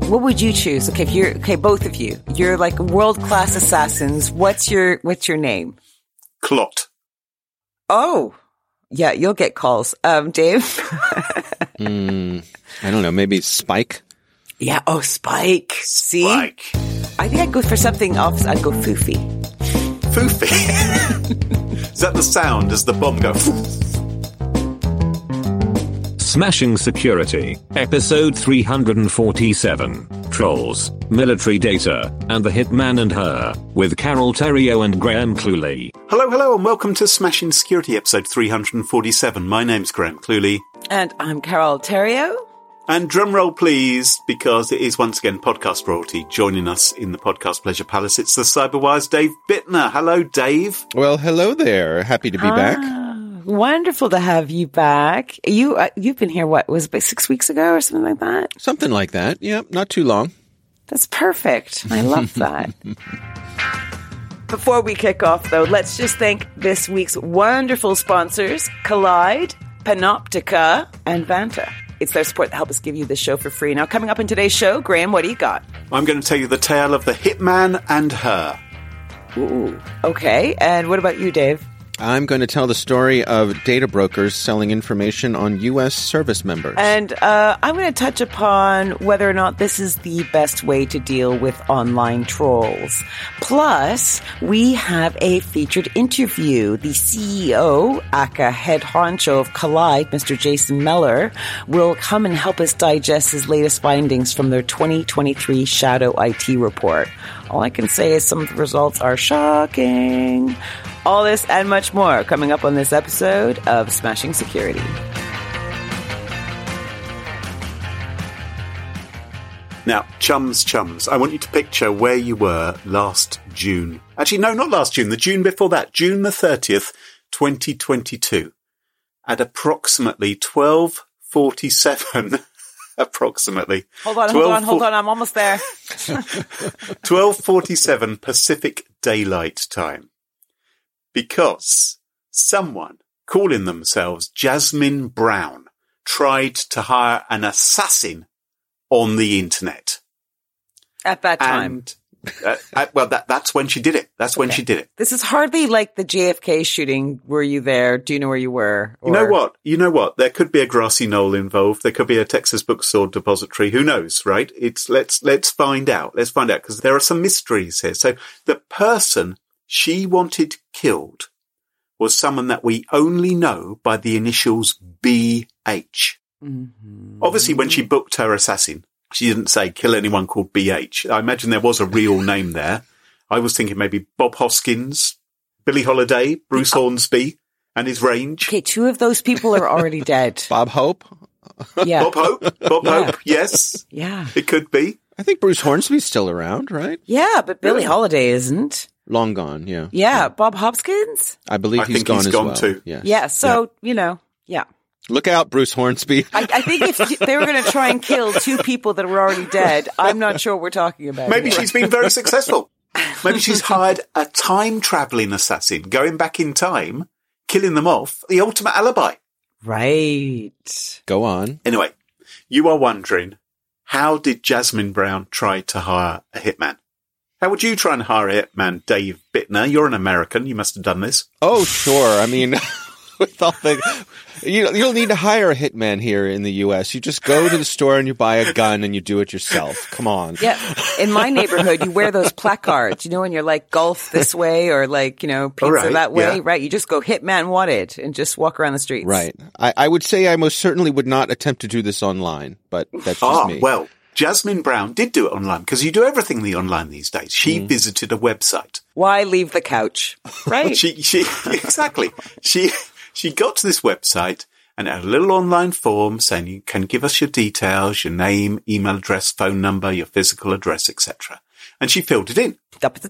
What would you choose? Okay, both of you. You're like world-class assassins. What's your name? Clot. Oh, yeah, you'll get calls. Dave? I don't know, maybe Spike? Yeah, Spike. See? Spike. I think I'd go for something else. I'd go Foofy. Foofy? Is that the sound as the bomb goes? Smashing Security, episode 347, Trolls, Military Data, and the Hitman and Her, with Carol Terrio and Graham Cluley. Hello, and welcome to Smashing Security, episode 347. My name's Graham Cluley. And I'm Carol Terrio. And drum roll, please, because it is once again podcast royalty. Joining us in the podcast pleasure palace, it's the Cyberwire's Dave Bittner. Hello, Dave. Well, hello there. Happy to be back. Wonderful to have you back. You've been here, what, was it about 6 weeks ago or something like that? Something like that. Yeah, not too long. That's perfect. I love that. Before we kick off, though, let's just thank this week's wonderful sponsors, Collide, Panoptica, and Vanta. It's their support that helps us give you this show for free. Now, coming up in today's show, Graham, what do you got? I'm going to tell you the tale of the Hitman and Her. Ooh, okay. And what about you, Dave? I'm going to tell the story of data brokers selling information on U.S. service members. And I'm going to touch upon whether or not this is the best way to deal with online trolls. Plus, we have a featured interview. The CEO, aka head honcho of Collide, Mr. Jason Meller, will come and help us digest his latest findings from their 2023 Shadow IT report. All I can say is some of the results are shocking. All this and much more coming up on this episode of Smashing Security. Now, chums, I want you to picture where you were last June. Actually, no, not last June, the June before that, June the 30th, 2022, at approximately 12:47. Approximately. Hold on, I'm almost there. 12:47 Pacific Daylight Time. Because someone calling themselves Jasmine Brown tried to hire an assassin on the internet. At that time. And, that's when she did it. That's when she did it. This is hardly like the JFK shooting. Were you there? Do you know where you were? Or... You know what? There could be a grassy knoll involved. There could be a Texas bookstore depository. Who knows, right? Let's find out. Let's find out, because there are some mysteries here. So the person she wanted killed was someone that we only know by the initials BH. Mm-hmm. Obviously, when she booked her assassin, she didn't say kill anyone called BH. I imagine there was a real name there. I was thinking maybe Bob Hoskins, Billie Holiday, Bruce Hornsby, and his range. Okay, two of those people are already dead. Bob Hope? Yeah. Bob Hope, yes. Yeah. It could be. I think Bruce Hornsby's still around, right? Yeah, but Billie Holiday isn't. Long gone, yeah. Yeah, Bob Hopkins? I believe he's gone as well. Too. Yes. Yeah, so, yeah. Look out, Bruce Hornsby. I think if they were going to try and kill two people that were already dead, I'm not sure what we're talking about. Maybe she's been very successful. Maybe she's hired a time-traveling assassin, going back in time, killing them off, the ultimate alibi. Right. Go on. Anyway, you are wondering, how did Jasmine Brown try to hire a hitman? How would you try and hire a hitman, Dave Bittner? You're an American. You must have done this. Oh, sure. I mean... With all you don't need to hire a hitman here in the U.S. You just go to the store and you buy a gun and you do it yourself. Come on. Yeah. In my neighborhood, you wear those placards, and you're like golf this way or like, pizza that way, right? You just go hitman wanted and just walk around the streets. Right. I would say I most certainly would not attempt to do this online, but that's just me. Well, Jasmine Brown did do it online because you do everything online these days. She visited a website. Why leave the couch? Right. Exactly. She got to this website and had a little online form saying you can give us your details, your name, email address, phone number, your physical address, etc. And she filled it in.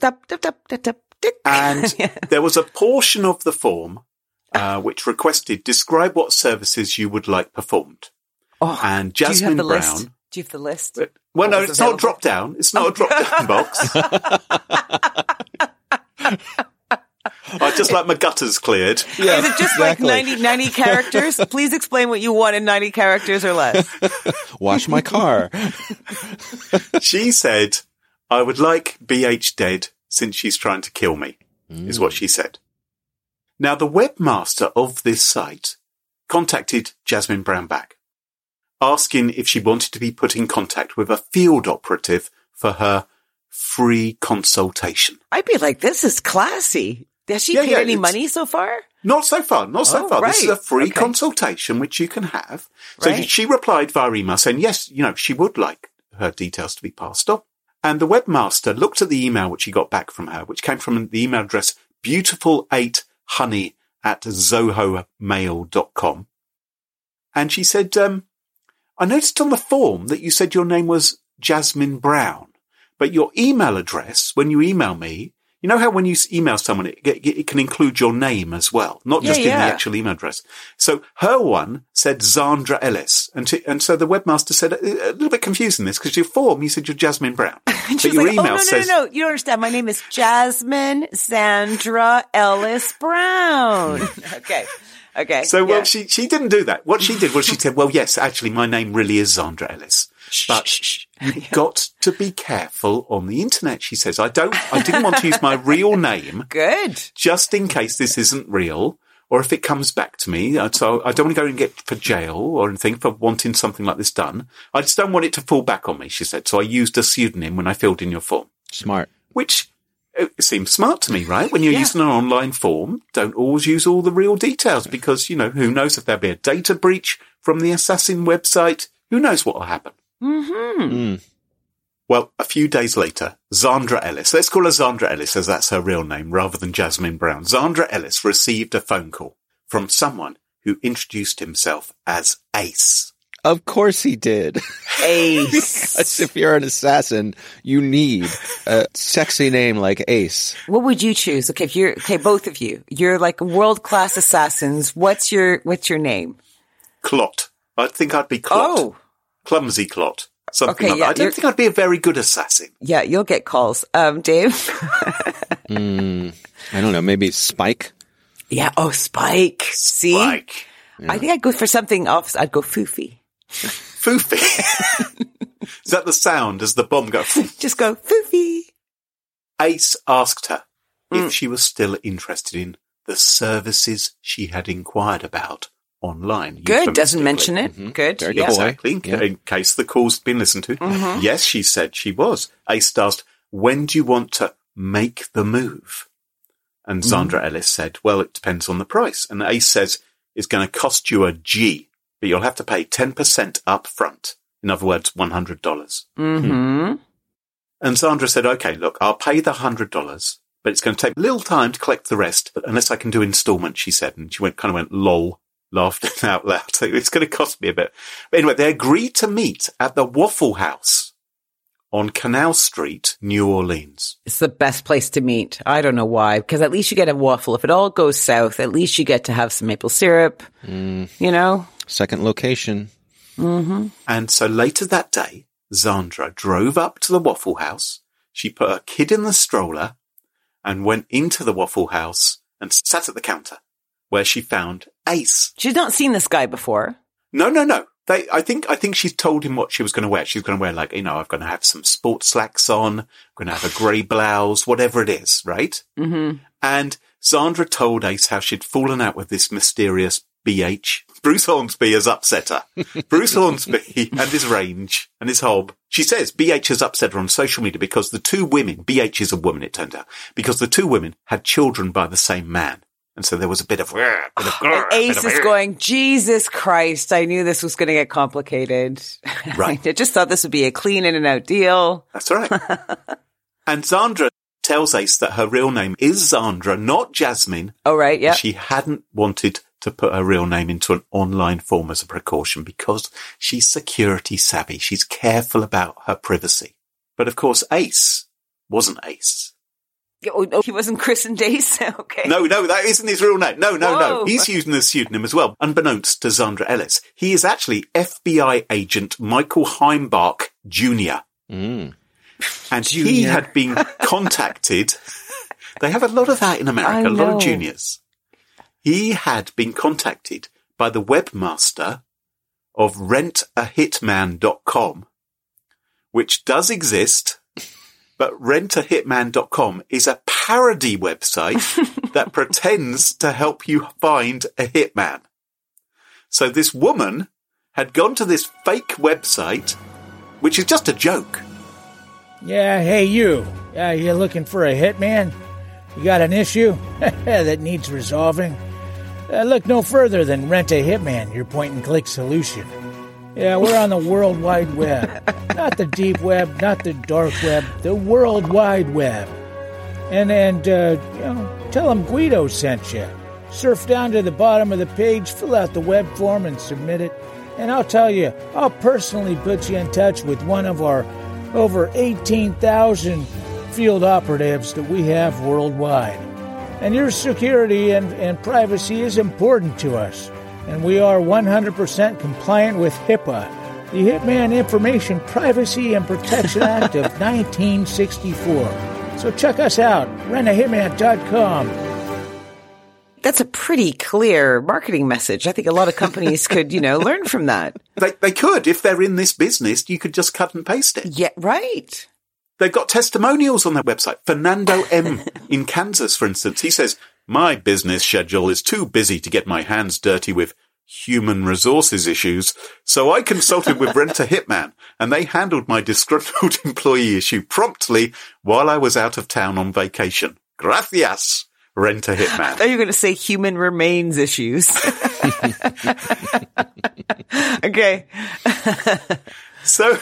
And there was a portion of the form which requested describe what services you would like performed. Oh, and Jasmine Brown. List? Do you have the list? Well, no, it's not a drop down. It's not a drop down box. I'd just like my gutters cleared. Yeah, Is it just exactly. like 90 characters? Please explain what you want in 90 characters or less. Wash my car. She said, I would like BH dead since she's trying to kill me, is what she said. Now, the webmaster of this site contacted Jasmine Brown back, asking if she wanted to be put in contact with a field operative for her free consultation. I'd be like, this is classy. Has she paid any money so far? Not so far, not so far. Right. This is a free Okay. consultation which you can have. So Right. she replied via email saying, yes, she would like her details to be passed on. And the webmaster looked at the email which he got back from her, which came from the email address beautiful8honey@zohomail.com. And she said, I noticed on the form that you said your name was Jasmine Brown, but your email address, when you email me, you know how when you email someone, it can include your name as well, not just in the actual email address. So her one said Zandra Ellis. And so the webmaster said, a little bit confusing this, because your form, you said you're Jasmine Brown. And But she's your like, email no, says, you don't understand. My name is Jasmine Sandra Ellis Brown. Okay. So, well, she didn't do that. What she did was she said, well, yes, actually, my name really is Zandra Ellis. But you've got to be careful on the internet, she says. I didn't want to use my real name. Good. Just in case this isn't real, or if it comes back to me. So I don't want to go and get for jail or anything for wanting something like this done. I just don't want it to fall back on me, she said. So I used a pseudonym when I filled in your form. Smart. Which it seems smart to me, right? When you're using an online form, don't always use all the real details because, who knows if there'll be a data breach from the assassin website. Who knows what will happen? Mm-hmm. Well, a few days later, Zandra Ellis, let's call her Zandra Ellis as that's her real name rather than Jasmine Brown. Zandra Ellis received a phone call from someone who introduced himself as Ace. Of course he did. Ace. Because if you're an assassin, you need a sexy name like Ace. What would you choose? Okay, both of you. You're like world-class assassins. What's your name? Clot. I think I'd be Clot. Oh. Clumsy Clot. Something Okay, like that. I don't think I'd be a very good assassin. Yeah, you'll get calls. Dave? I don't know, maybe Spike? Yeah, Spike. See? Like I think I'd go for something else. I'd go Foofy. Foofy. Is that the sound as the bomb goes? Just go Foofy. Ace asked her if she was still interested in the services she had inquired about online. Good, doesn't euphemistically. mention it. Good. Very Yeah. good. Exactly, in case the call's been listened to. Yes, she said she was. Ace asked, when do you want to make the move? And Zandra Ellis said, well, it depends on the price. And Ace says, it's going to cost you a G, but you'll have to pay 10% up front. In other words, $100. Mm-hmm. And Zandra said, okay, look, I'll pay the $100, but it's going to take a little time to collect the rest, unless I can do installments, she said. And she kind of went, lol. Laughed out loud. So it's going to cost me a bit. But anyway, they agreed to meet at the Waffle House on Canal Street, New Orleans. It's the best place to meet. I don't know why, because at least you get a waffle. If it all goes south, at least you get to have some maple syrup, Second location. Mm-hmm. And so later that day, Zandra drove up to the Waffle House. She put her kid in the stroller and went into the Waffle House and sat at the counter where she found Ace. She's not seen this guy before. No. I think she told him what she was going to wear. She's going to wear I'm going to have some sports slacks on. I'm going to have a grey blouse, whatever it is, right? Mm-hmm. And Zandra told Ace how she'd fallen out with this mysterious BH. Bruce Hornsby has upset her. Bruce Hornsby and his range and his hob. She says BH has upset her on social media because the two women, BH is a woman, it turned out, because the two women had children by the same man. And so there was a bit of... And Ace is going, Jesus Christ, I knew this was going to get complicated. Right. I just thought this would be a clean in and out deal. That's right. And Zandra tells Ace that her real name is Zandra, not Jasmine. Oh, right, yeah. She hadn't wanted to put her real name into an online form as a precaution because she's security savvy. She's careful about her privacy. But of course, Ace wasn't Ace. Oh, he wasn't christened Ace? Okay. No, that isn't his real name. No. Whoa. He's using a pseudonym as well. Unbeknownst to Zandra Ellis, he is actually FBI agent Michael Heimbach Jr. And he had been contacted They have a lot of that in America, I a lot know. of juniors. He had been contacted by the webmaster of rentahitman.com, which does exist, but rentahitman.com is a parody website that pretends to help you find a hitman. So this woman had gone to this fake website, which is just a joke. Yeah, hey you. You looking for a hitman? You got an issue that needs resolving? Look no further than Rent a Hitman, your point-and-click solution. Yeah, we're on the World Wide Web. Not the deep web, not the dark web, the World Wide Web. And tell them Guido sent you. Surf down to the bottom of the page, fill out the web form, and submit it. And I'll tell you, I'll personally put you in touch with one of our over 18,000 field operatives that we have worldwide. And your security and privacy is important to us. And we are 100% compliant with HIPAA, the Hitman Information Privacy and Protection Act of 1964. So check us out, rentahitman.com. That's a pretty clear marketing message. I think a lot of companies could, learn from that. They could. If they're in this business, you could just cut and paste it. Yeah, right. They've got testimonials on their website. Fernando M. in Kansas, for instance, he says, my business schedule is too busy to get my hands dirty with human resources issues, so I consulted with Rent a Hitman, and they handled my disgruntled employee issue promptly while I was out of town on vacation. Gracias, Rent a Hitman. I thought you were going to say human remains issues. Okay. So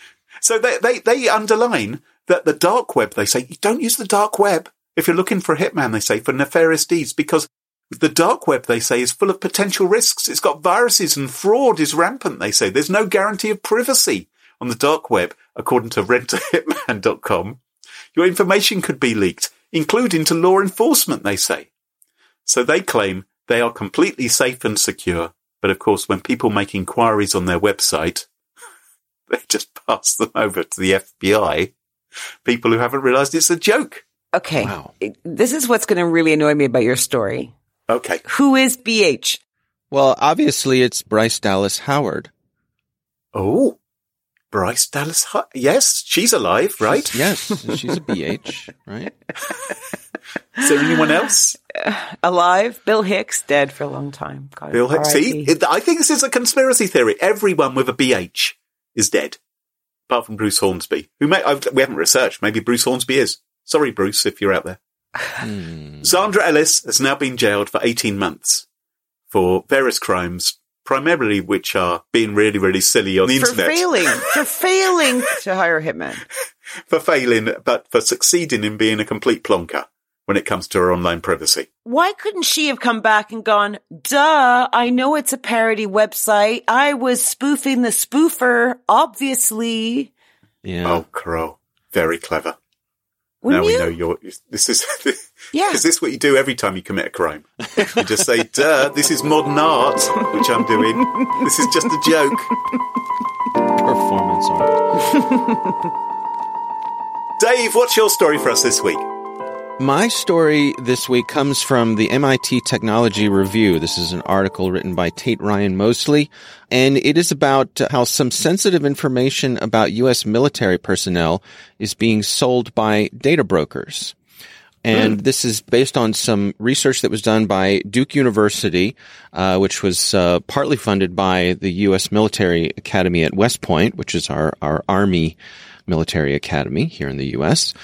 they underline that the dark web, they say, you don't use the dark web if you're looking for a hitman, they say, for nefarious deeds, because the dark web, they say, is full of potential risks. It's got viruses and fraud is rampant, they say. There's no guarantee of privacy on the dark web, according to rentahitman.com. Your information could be leaked, including to law enforcement, they say. So they claim they are completely safe and secure. But of course, when people make inquiries on their website, they just pass them over to the FBI, people who haven't realized it's a joke. Okay. Wow. This is what's going to really annoy me about your story. Okay. Who is BH? Well, obviously it's Bryce Dallas Howard. Oh, Bryce Dallas. Yes, she's alive, right? Yes, she's a BH, right? Is there anyone else? Alive. Bill Hicks, dead for a long time. God, Bill Hicks. See, I think this is a conspiracy theory. Everyone with a BH is dead, apart from Bruce Hornsby, who we haven't researched. Maybe Bruce Hornsby is. Sorry, Bruce, if you're out there. Zandra Ellis has now been jailed for 18 months for various crimes, primarily which are being really, really silly on the internet. For failing to hire a hitman. For failing, but for succeeding in being a complete plonker when it comes to her online privacy. Why couldn't she have come back and gone, duh, I know it's a parody website. I was spoofing the spoofer, obviously. Yeah. Oh, Crow. Very clever. Wouldn't now we you? know this is, Yeah. is this what you do every time you commit a crime? You just say, duh, this is modern art, which I'm doing. This is just a joke. Performance art. Dave, what's your story for us this week? My story this week comes from the MIT Technology Review. This is an article written by Tate Ryan Mosley, and it is about how some sensitive information about U.S. military personnel is being sold by data brokers. And this is based on some research that was done by Duke University, which was partly funded by the U.S. Military Academy at West Point, which is our Army military academy here in the U.S.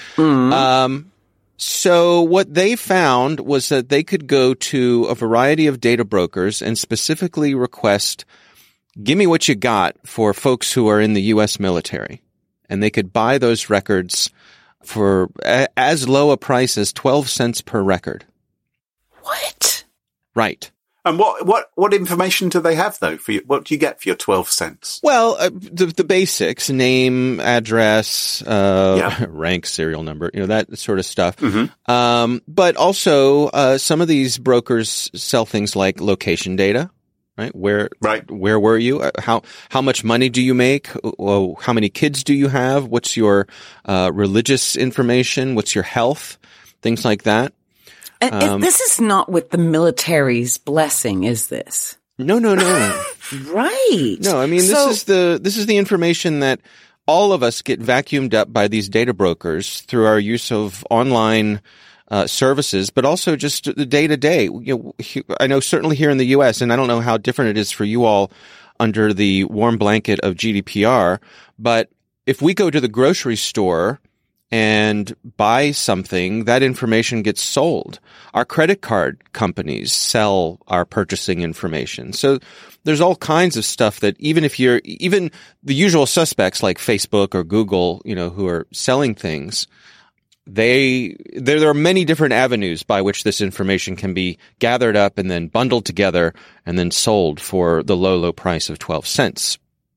So what they found was that they could go to a variety of data brokers and specifically request, give me what you got for folks who are in the U.S. military. And they could buy those records for as low a price as 12 cents per record. What? Right. And what information do they have, though? What do you get for your 12 cents? Well, the basics, name, address, rank, serial number, that sort of stuff. Mm-hmm. But also, some of these brokers sell things like location data, right? Where were you? How much money do you make? How many kids do you have? What's your religious information? What's your health? things like that. And this is not with the military's blessing, is this? No. Right. No, I mean, this is the information that all of us get vacuumed up by these data brokers through our use of online services, but also just the day to day. I know certainly here in the U.S., and I don't know how different it is for you all under the warm blanket of GDPR, but if we go to the grocery store and buy something, that information gets sold. Our credit card companies sell our purchasing information. So there's all kinds of stuff that even the usual suspects like Facebook or Google, who are selling things, there are many different avenues by which this information can be gathered up and then bundled together and then sold for the low price of 12 cents.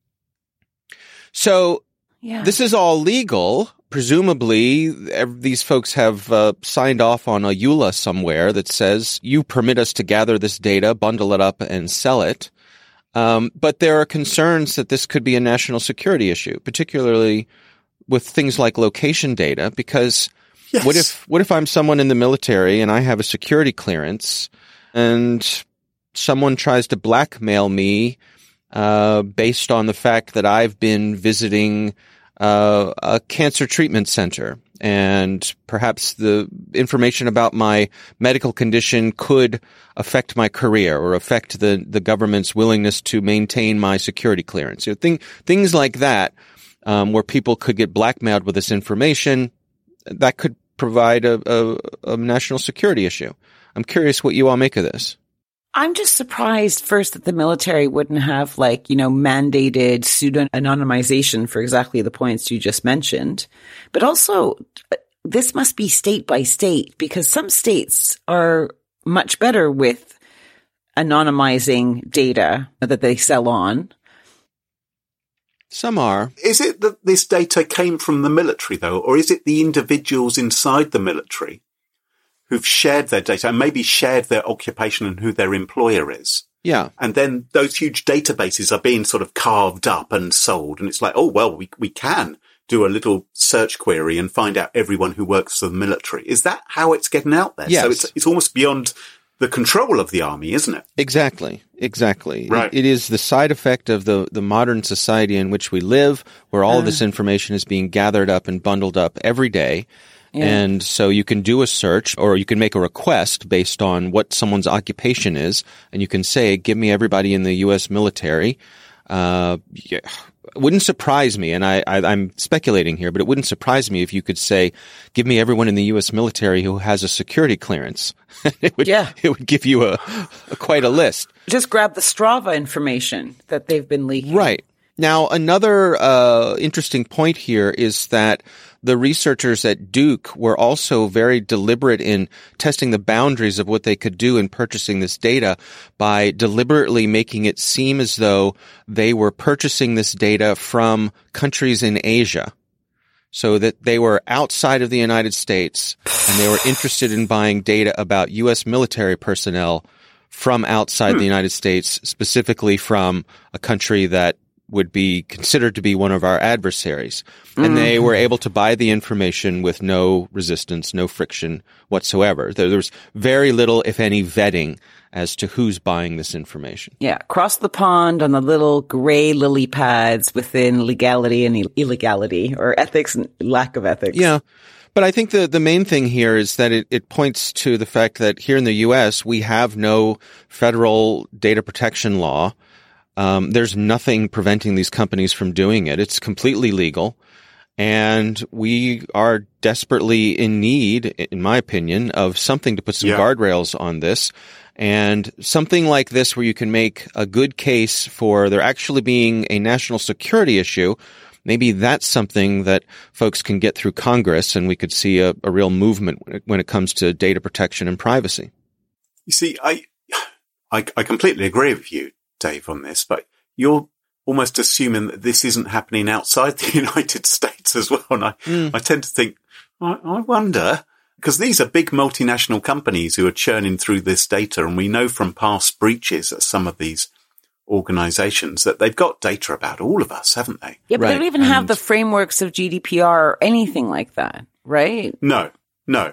So this is all legal. Presumably, these folks have signed off on a EULA somewhere that says you permit us to gather this data, bundle it up, and sell it. But there are concerns that this could be a national security issue, particularly with things like location data, because what if I'm someone in the military and I have a security clearance and someone tries to blackmail me based on the fact that I've been visiting a cancer treatment center, and perhaps the information about my medical condition could affect my career or affect the government's willingness to maintain my security clearance. Things like that, where people could get blackmailed with this information, that could provide a national security issue. I'm curious what you all make of this. I'm just surprised first that the military wouldn't have mandated pseudo-anonymization for exactly the points you just mentioned. But also, this must be state by state, because some states are much better with anonymizing data that they sell on. Some are. Is it that this data came from the military, though, or is it the individuals inside the military who've shared their data and maybe shared their occupation and who their employer is? Yeah. And then those huge databases are being sort of carved up and sold. And it's like, oh, well, we can do a little search query and find out everyone who works for the military. Is that how it's getting out there? Yes. So it's almost beyond the control of the army, isn't it? Exactly. Right. It is the side effect of the modern society in which we live, where all of this information is being gathered up and bundled up every day. Yeah. And so you can do a search, or you can make a request based on what someone's occupation is, and you can say, give me everybody in the U.S. military. It wouldn't surprise me, and I'm speculating here, but it wouldn't surprise me if you could say, give me everyone in the U.S. military who has a security clearance. It would give you quite a list. Just grab the Strava information that they've been leaking. Right. Now, another interesting point here is that the researchers at Duke were also very deliberate in testing the boundaries of what they could do in purchasing this data by deliberately making it seem as though they were purchasing this data from countries in Asia, so that they were outside of the United States and they were interested in buying data about U.S. military personnel from outside the United States, specifically from a country that would be considered to be one of our adversaries. And they were able to buy the information with no resistance, no friction whatsoever. There was very little, if any, vetting as to who's buying this information. Yeah, cross the pond on the little gray lily pads within legality and illegality, or ethics and lack of ethics. Yeah. But I think the main thing here is that it points to the fact that here in the U.S., we have no federal data protection law. There's nothing preventing these companies from doing it. It's completely legal. And we are desperately in need, in my opinion, of something to put some guardrails on this. And something like this where you can make a good case for there actually being a national security issue, maybe that's something that folks can get through Congress, and we could see a real movement when it comes to data protection and privacy. You see, I completely agree with you, Dave, on this, but you're almost assuming that this isn't happening outside the United States as well. And I tend to think, I wonder, because these are big multinational companies who are churning through this data. And we know from past breaches at some of these organizations that they've got data about all of us, haven't they? Yeah, but they don't even have the frameworks of GDPR or anything like that, right? No.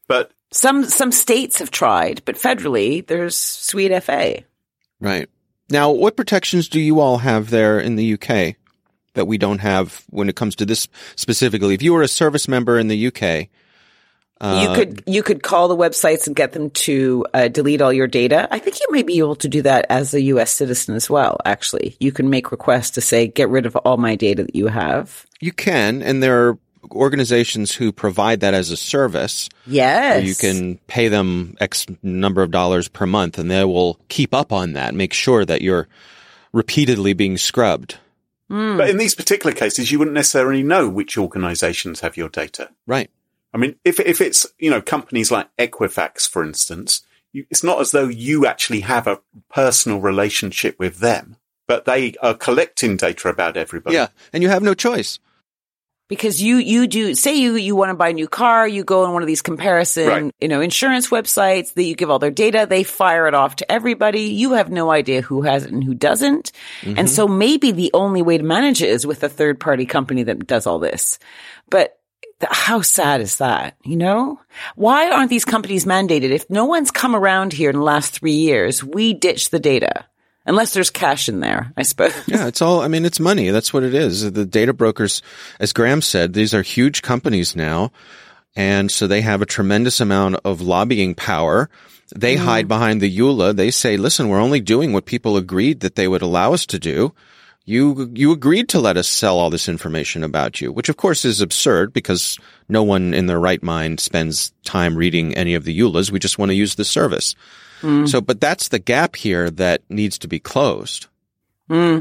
But some states have tried, but federally, there's Sweet FA. Right. Now, what protections do you all have there in the UK that we don't have when it comes to this specifically? If you were a service member in the UK, you could call the websites and get them to delete all your data. I think you may be able to do that as a U.S. citizen as well, actually. You can make requests to say, get rid of all my data that you have. You can, and there are organizations who provide that as a service. Yes. You can pay them X number of dollars per month, and they will keep up on that, make sure that you're repeatedly being scrubbed. But in these particular cases, you wouldn't necessarily know which organizations have your data. Right. I mean, if it's, companies like Equifax, for instance, it's not as though you actually have a personal relationship with them, but they are collecting data about everybody. Yeah, and you have no choice. Because you do, say you want to buy a new car, you go on one of these comparison, insurance websites that you give all their data, they fire it off to everybody. You have no idea who has it and who doesn't. Mm-hmm. And so maybe the only way to manage it is with a third party company that does all this. But how sad is that? Why aren't these companies mandated? If no one's come around here in the last 3 years, we ditch the data. Unless there's cash in there, I suppose. Yeah, it's money. That's what it is. The data brokers, as Graham said, these are huge companies now. And so they have a tremendous amount of lobbying power. They hide behind the EULA. They say, listen, we're only doing what people agreed that they would allow us to do. You agreed to let us sell all this information about you, which of course is absurd because no one in their right mind spends time reading any of the EULAs. We just want to use the service. So, but that's the gap here that needs to be closed. What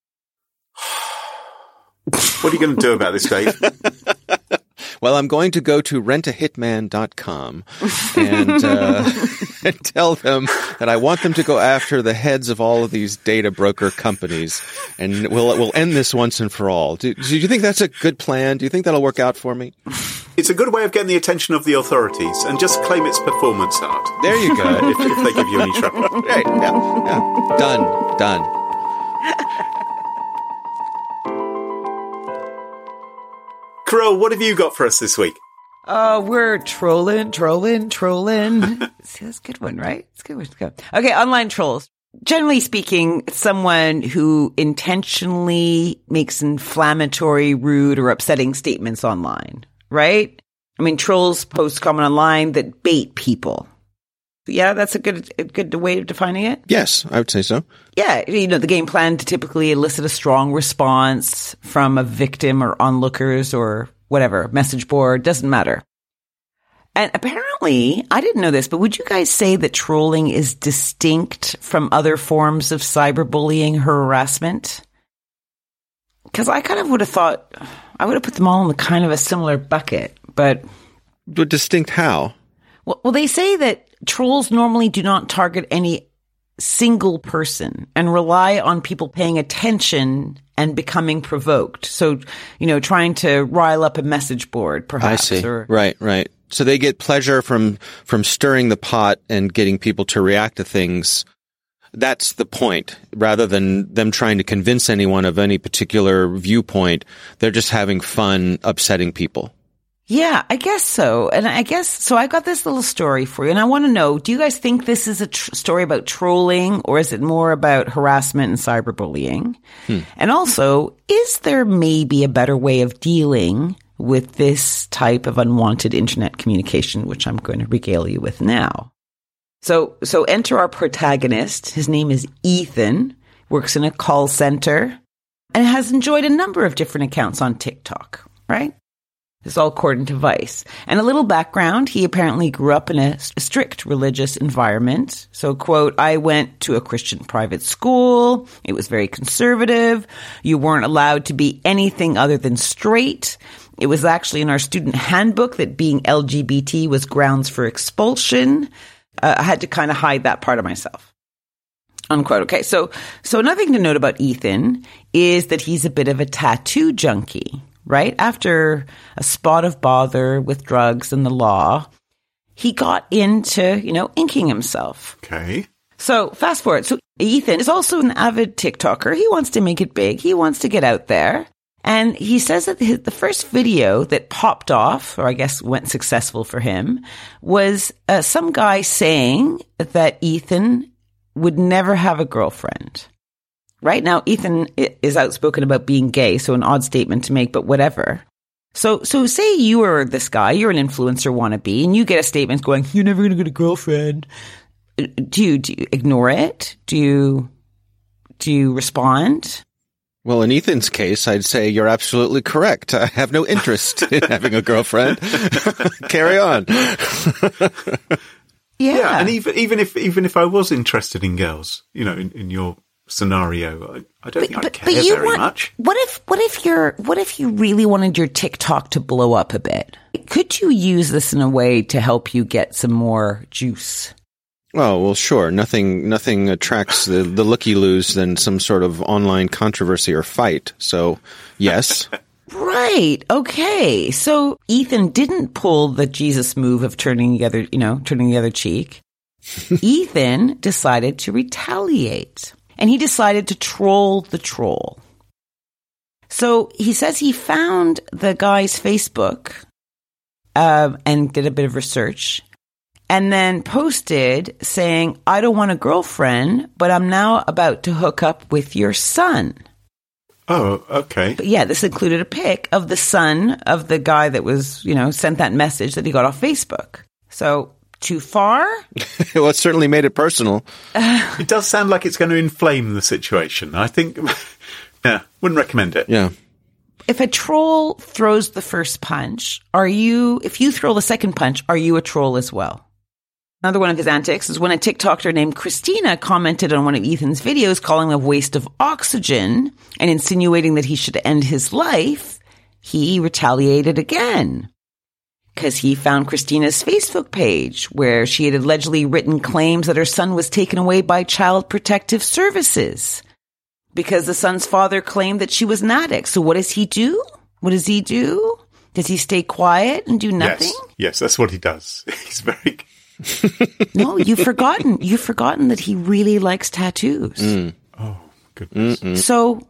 are you going to do about this, Dave? Well, I'm going to go to rentahitman.com and tell them that I want them to go after the heads of all of these data broker companies, and we'll end this once and for all. Do you think that's a good plan? Do you think that'll work out for me? It's a good way of getting the attention of the authorities, and just claim it's performance art. There you go. if they give you any trouble. Right, yeah. Done. Carole, what have you got for us this week? We're trolling. See, that's a good one, right? It's a good one. Let's go. Okay, online trolls. Generally speaking, it's someone who intentionally makes inflammatory, rude, or upsetting statements online, right? I mean, trolls post comment online that bait people. Yeah, that's a good way of defining it? Yes, I would say so. Yeah, the game plan to typically elicit a strong response from a victim or onlookers or whatever, message board, doesn't matter. And apparently, I didn't know this, but would you guys say that trolling is distinct from other forms of cyberbullying or harassment? Because I kind of would have thought, I would have put them all in kind of a similar bucket, but... But distinct how? Well, they say that trolls normally do not target any single person and rely on people paying attention and becoming provoked. So, trying to rile up a message board, perhaps. I see. Right. So they get pleasure from stirring the pot and getting people to react to things. That's the point. Rather than them trying to convince anyone of any particular viewpoint, they're just having fun upsetting people. Yeah, I guess so. And I got this little story for you, and I want to know, do you guys think this is a story about trolling, or is it more about harassment and cyberbullying? And also, is there maybe a better way of dealing with this type of unwanted internet communication, which I'm going to regale you with now? So enter our protagonist. His name is Ethan, works in a call center, and has enjoyed a number of different accounts on TikTok, right? It's all according to Vice. And a little background, he apparently grew up in a strict religious environment. So, quote, I went to a Christian private school. It was very conservative. You weren't allowed to be anything other than straight. It was actually in our student handbook that being LGBT was grounds for expulsion. I had to kind of hide that part of myself. Unquote. Okay, so another thing to note about Ethan is that he's a bit of a tattoo junkie. Right? After a spot of bother with drugs and the law, he got into, inking himself. Okay. So fast forward. So Ethan is also an avid TikToker. He wants to make it big. He wants to get out there. And he says that the first video that popped off, or I guess went successful for him, was some guy saying that Ethan would never have a girlfriend. Right now, Ethan is outspoken about being gay, so an odd statement to make, but whatever. So say you are this guy, you're an influencer wannabe, and you get a statement going, "You're never going to get a girlfriend." Do you ignore it? Do you respond? Well, in Ethan's case, I'd say you're absolutely correct. I have no interest in having a girlfriend. Carry on. Yeah, and even if I was interested in girls, in your scenario, I don't think I'd care very much. What if you really wanted your TikTok to blow up a bit? Could you use this in a way to help you get some more juice? Oh, well, sure. Nothing attracts the looky-loos than some sort of online controversy or fight. So, yes. Right. Okay. So Ethan didn't pull the Jesus move of turning the other cheek. Ethan decided to retaliate, and he decided to troll the troll. So he says he found the guy's Facebook and did a bit of research, and then posted saying, "I don't want a girlfriend, but I'm now about to hook up with your son." Oh, okay. But yeah, this included a pic of the son of the guy that was, sent that message that he got off Facebook. So, too far? Well, it certainly made it personal. It does sound like it's going to inflame the situation. I think, wouldn't recommend it. Yeah. If a troll throws the first punch, if you throw the second punch, are you a troll as well? Another one of his antics is when a TikToker named Christina commented on one of Ethan's videos calling him a waste of oxygen and insinuating that he should end his life, he retaliated again. Because he found Christina's Facebook page where she had allegedly written claims that her son was taken away by Child Protective Services because the son's father claimed that she was an addict. So what does he do? What does he do? Does he stay quiet and do nothing? Yes, that's what he does. He's very... No, you've forgotten that he really likes tattoos. Oh, goodness. So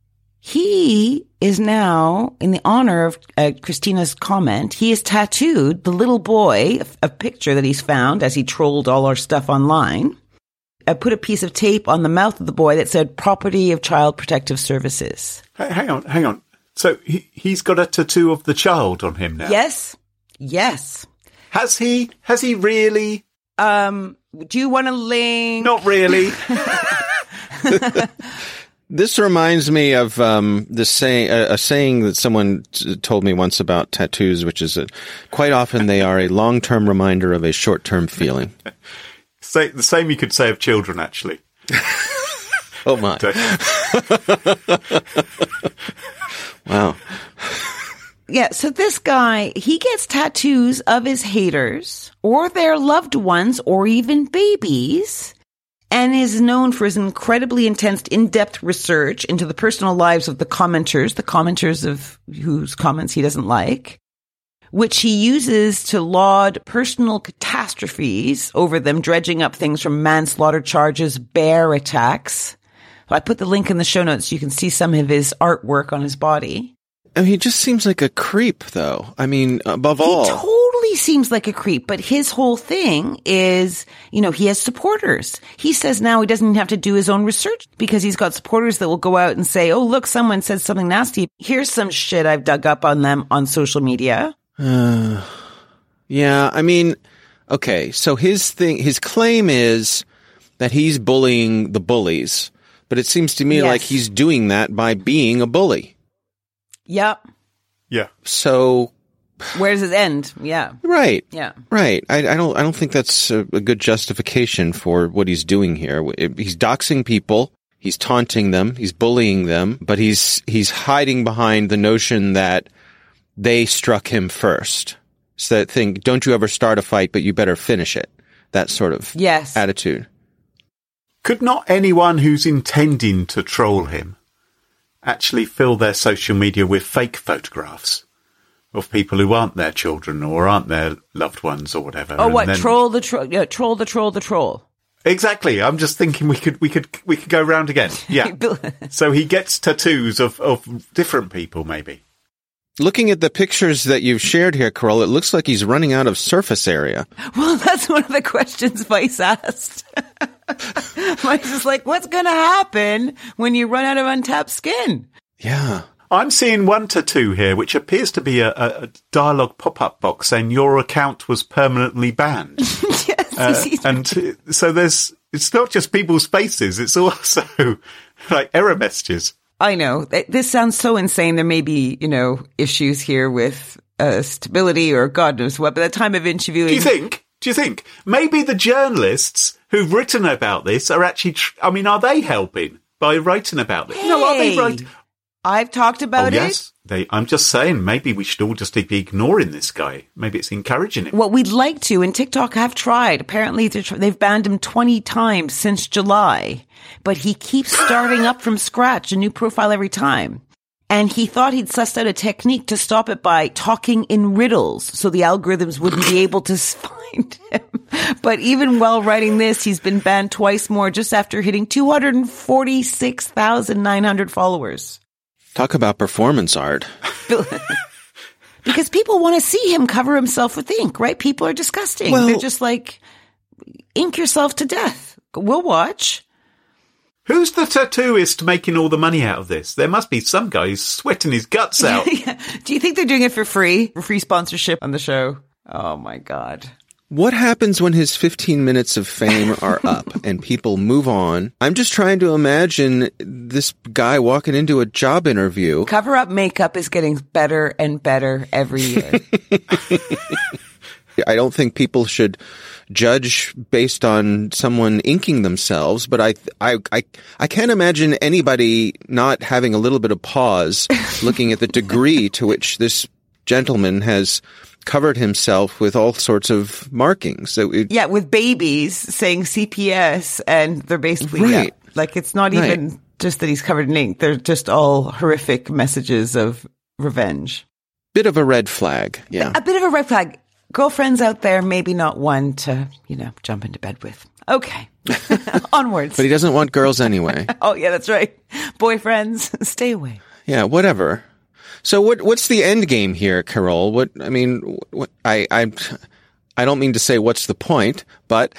he is now, in the honor of Christina's comment, he has tattooed the little boy, a picture that he's found as he trolled all our stuff online. I put a piece of tape on the mouth of the boy that said "Property of Child Protective Services." Hang on. So he's got a tattoo of the child on him now? Yes. Has he really? Do you want to link? Not really. This reminds me of a saying that someone told me once about tattoos, which is that quite often they are a long-term reminder of a short-term feeling. The same you could say of children, actually. Oh, my. Wow. Yeah, so this guy, he gets tattoos of his haters or their loved ones or even babies, and is known for his incredibly intense, in-depth research into the personal lives of the commenters of whose comments he doesn't like, which he uses to laud personal catastrophes over them, dredging up things from manslaughter charges, bear attacks. I put the link in the show notes so you can see some of his artwork on his body. I mean, he just seems like a creep, though. I mean, above all. He totally seems like a creep, but his whole thing is, he has supporters. He says now he doesn't even have to do his own research because he's got supporters that will go out and say, "Oh, look, someone said something nasty. Here's some shit I've dug up on them on social media." Yeah, I mean, okay, so his claim is that he's bullying the bullies, but it seems to me like he's doing that by being a bully. Yep. Yeah. So where does it end? Yeah. Right. Yeah. Right. I don't think that's a good justification for what he's doing here. He's doxing people. He's taunting them. He's bullying them, but he's hiding behind the notion that they struck him first. It's that thing, don't you ever start a fight, but you better finish it. That sort of attitude. Could not anyone who's intending to troll him actually fill their social media with fake photographs of people who aren't their children or aren't their loved ones or whatever? Oh, what? Troll the troll. Yeah, troll the troll. Exactly. I'm just thinking we could go round again. Yeah. So he gets tattoos of different people, maybe. Looking at the pictures that you've shared here, Carol, it looks like he's running out of surface area. Well, that's one of the questions Vice asked. Vice is like, what's going to happen when you run out of untapped skin? Yeah. I'm seeing one tattoo here, which appears to be a dialogue pop-up box saying your account was permanently banned. Yes. And so it's not just people's faces, it's also like error messages. I know. This sounds so insane. There may be, issues here with stability or God knows what. But at the time of interviewing... Do you think? Maybe the journalists who've written about this are actually... are they helping by writing about it? Hey, No, are they right? I've talked about it. Yes. I'm just saying, maybe we should all just be ignoring this guy. Maybe it's encouraging him. What we'd like to, and TikTok have tried. Apparently, they've banned him 20 times since July. But he keeps starting up from scratch, a new profile every time. And he thought he'd sussed out a technique to stop it by talking in riddles, so the algorithms wouldn't be able to find him. But even while writing this, he's been banned twice more just after hitting 246,900 followers. Talk about performance art. Because people want to see him cover himself with ink, right? People are disgusting. Well, they're just like, ink yourself to death. We'll watch. Who's the tattooist making all the money out of this? There must be some guy who's sweating his guts out. Yeah. Do you think they're doing it for free? For free sponsorship on the show? Oh, my God. What happens when his 15 minutes of fame are up and people move on? I'm just trying to imagine this guy walking into a job interview. Cover-up makeup is getting better and better every year. I don't think people should judge based on someone inking themselves, but I can't imagine anybody not having a little bit of pause looking at the degree to which this gentleman has covered himself with all sorts of markings. So with babies saying CPS, and they're basically, right. Like it's not even just that he's covered in ink. They're just all horrific messages of revenge. Bit of a red flag. Yeah. A bit of a red flag. Girlfriends out there, maybe not one to, jump into bed with. Okay. Onwards. But he doesn't want girls anyway. Oh, yeah, that's right. Boyfriends, stay away. Yeah, whatever. So what's the end game here, Carol? I don't mean to say what's the point, but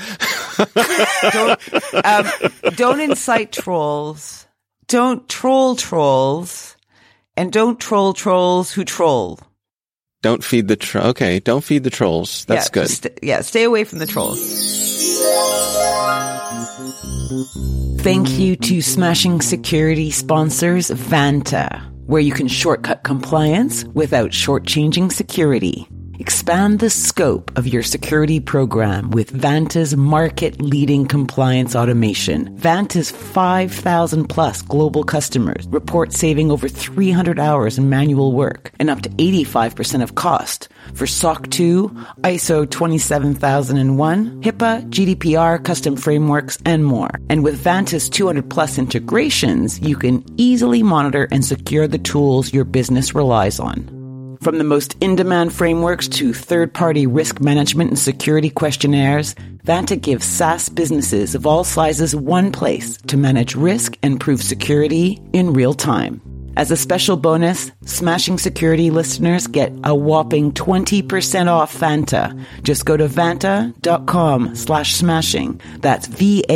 don't incite trolls. Don't troll trolls, and don't troll trolls who troll. Don't feed the don't feed the trolls. That's good. Stay away from the trolls. Thank you to Smashing Security sponsors Vanta, where you can shortcut compliance without shortchanging security. Expand the scope of your security program with Vanta's market-leading compliance automation. Vanta's 5,000 plus global customers report saving over 300 hours in manual work and up to 85% of cost for SOC 2, ISO 27001, HIPAA, GDPR, custom frameworks, and more. And with Vanta's 200 plus integrations, you can easily monitor and secure the tools your business relies on. From the most in-demand frameworks to third-party risk management and security questionnaires, Vanta gives SaaS businesses of all sizes one place to manage risk and prove security in real time. As a special bonus, Smashing Security listeners get a whopping 20% off Vanta. Just go to vanta.com/smashing. That's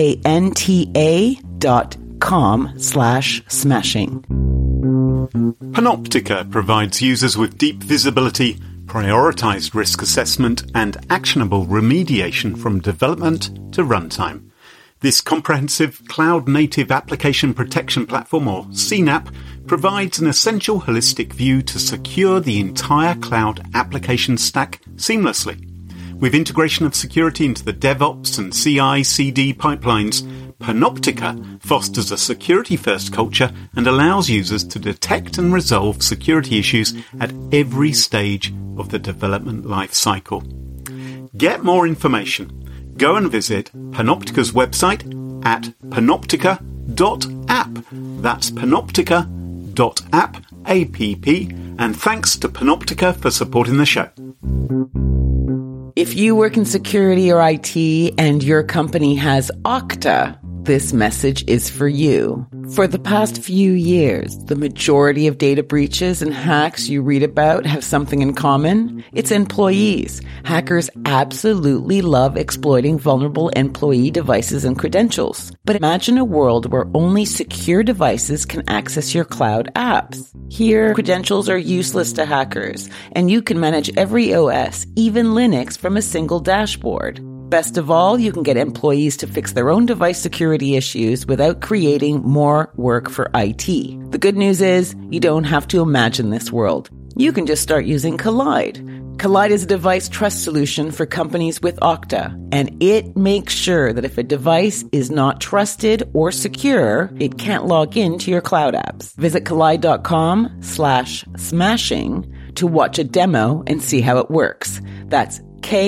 VANTA.com/smashing. Panoptica provides users with deep visibility, prioritized risk assessment, and actionable remediation from development to runtime. This comprehensive cloud-native application protection platform, or CNAPP, provides an essential holistic view to secure the entire cloud application stack seamlessly. With integration of security into the DevOps and CI/CD pipelines, Panoptica fosters a security-first culture and allows users to detect and resolve security issues at every stage of the development life cycle. Get more information. Go and visit Panoptica's website at panoptica.app. That's panoptica.app, A-P-P, and thanks to Panoptica for supporting the show. If If you work in security or IT and your company has Okta, this message is for you. For the past few years, the majority of data breaches and hacks you read about have something in common. It's employees. Hackers absolutely love exploiting vulnerable employee devices and credentials. But imagine a world where only secure devices can access your cloud apps. Here, credentials are useless to hackers, and you can manage every OS, even Linux, from a single dashboard. Best of all, you can get employees to fix their own device security issues without creating more work for IT. The good news is, you don't have to imagine this world. You can just start using Collide. Collide is a device trust solution for companies with Okta, and it makes sure that if a device is not trusted or secure, it can't log into your cloud apps. Visit collide.com/smashing to watch a demo and see how it works. That's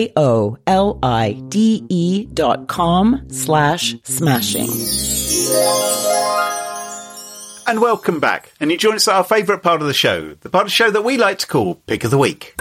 KOLIDE.com/smashing. And welcome back. And you join us at our favourite part of the show, the part of the show that we like to call Pick of the Week.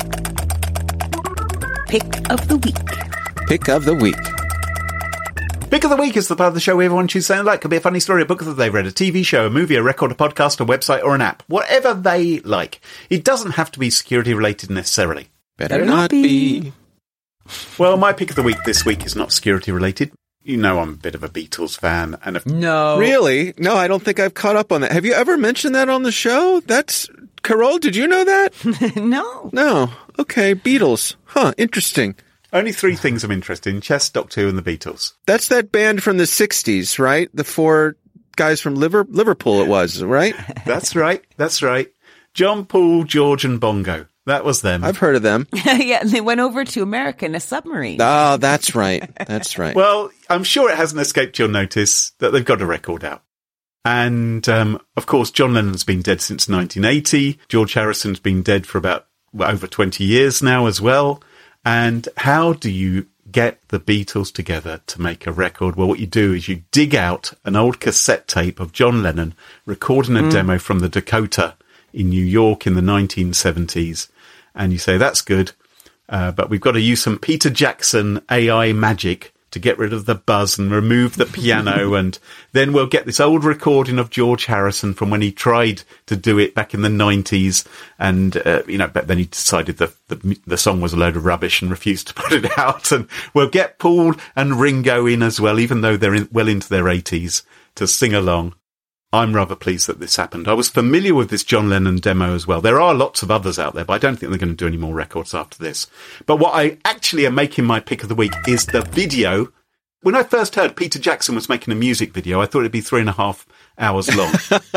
Pick of the week. Pick of the week. Pick of the Week is the part of the show where everyone chooses something like. Could be a funny story, a book that they've read, a TV show, a movie, a record, a podcast, a website, or an app. Whatever they like. It doesn't have to be security related necessarily. Better not be. Well, my pick of the week this week is not security related. You know I'm a bit of a Beatles fan. And No. Really? No, I don't think I've caught up on that. Have you ever mentioned that on the show? Carol, did you know that? No. No. Okay, Beatles. Huh, interesting. Only three things I'm interested in: Chess, Doctor Who, and the Beatles. That's that band from the 60s, right? The four guys from Liverpool it was, right? That's right. That's right. John, Paul, George, and Bongo. That was them. I've heard of them. Yeah, they went over to America in a submarine. Oh, that's right. That's right. Well, I'm sure it hasn't escaped your notice that they've got a record out. And, of course, John Lennon's been dead since 1980. George Harrison's been dead for about over 20 years now as well. And how do you get the Beatles together to make a record? Well, what you do is you dig out an old cassette tape of John Lennon recording a demo from the Dakota in New York in the 1970s. And you say, that's good, but we've got to use some Peter Jackson AI magic to get rid of the buzz and remove the piano. And then we'll get this old recording of George Harrison from when he tried to do it back in the 90s. And, but then he decided that the song was a load of rubbish and refused to put it out. And we'll get Paul and Ringo in as well, even though they're well into their 80s, to sing along. I'm rather pleased that this happened. I was familiar with this John Lennon demo as well. There are lots of others out there, but I don't think they're going to do any more records after this. But what I actually am making my pick of the week is the video. When I first heard Peter Jackson was making a music video, I thought it'd be 3.5 hours long.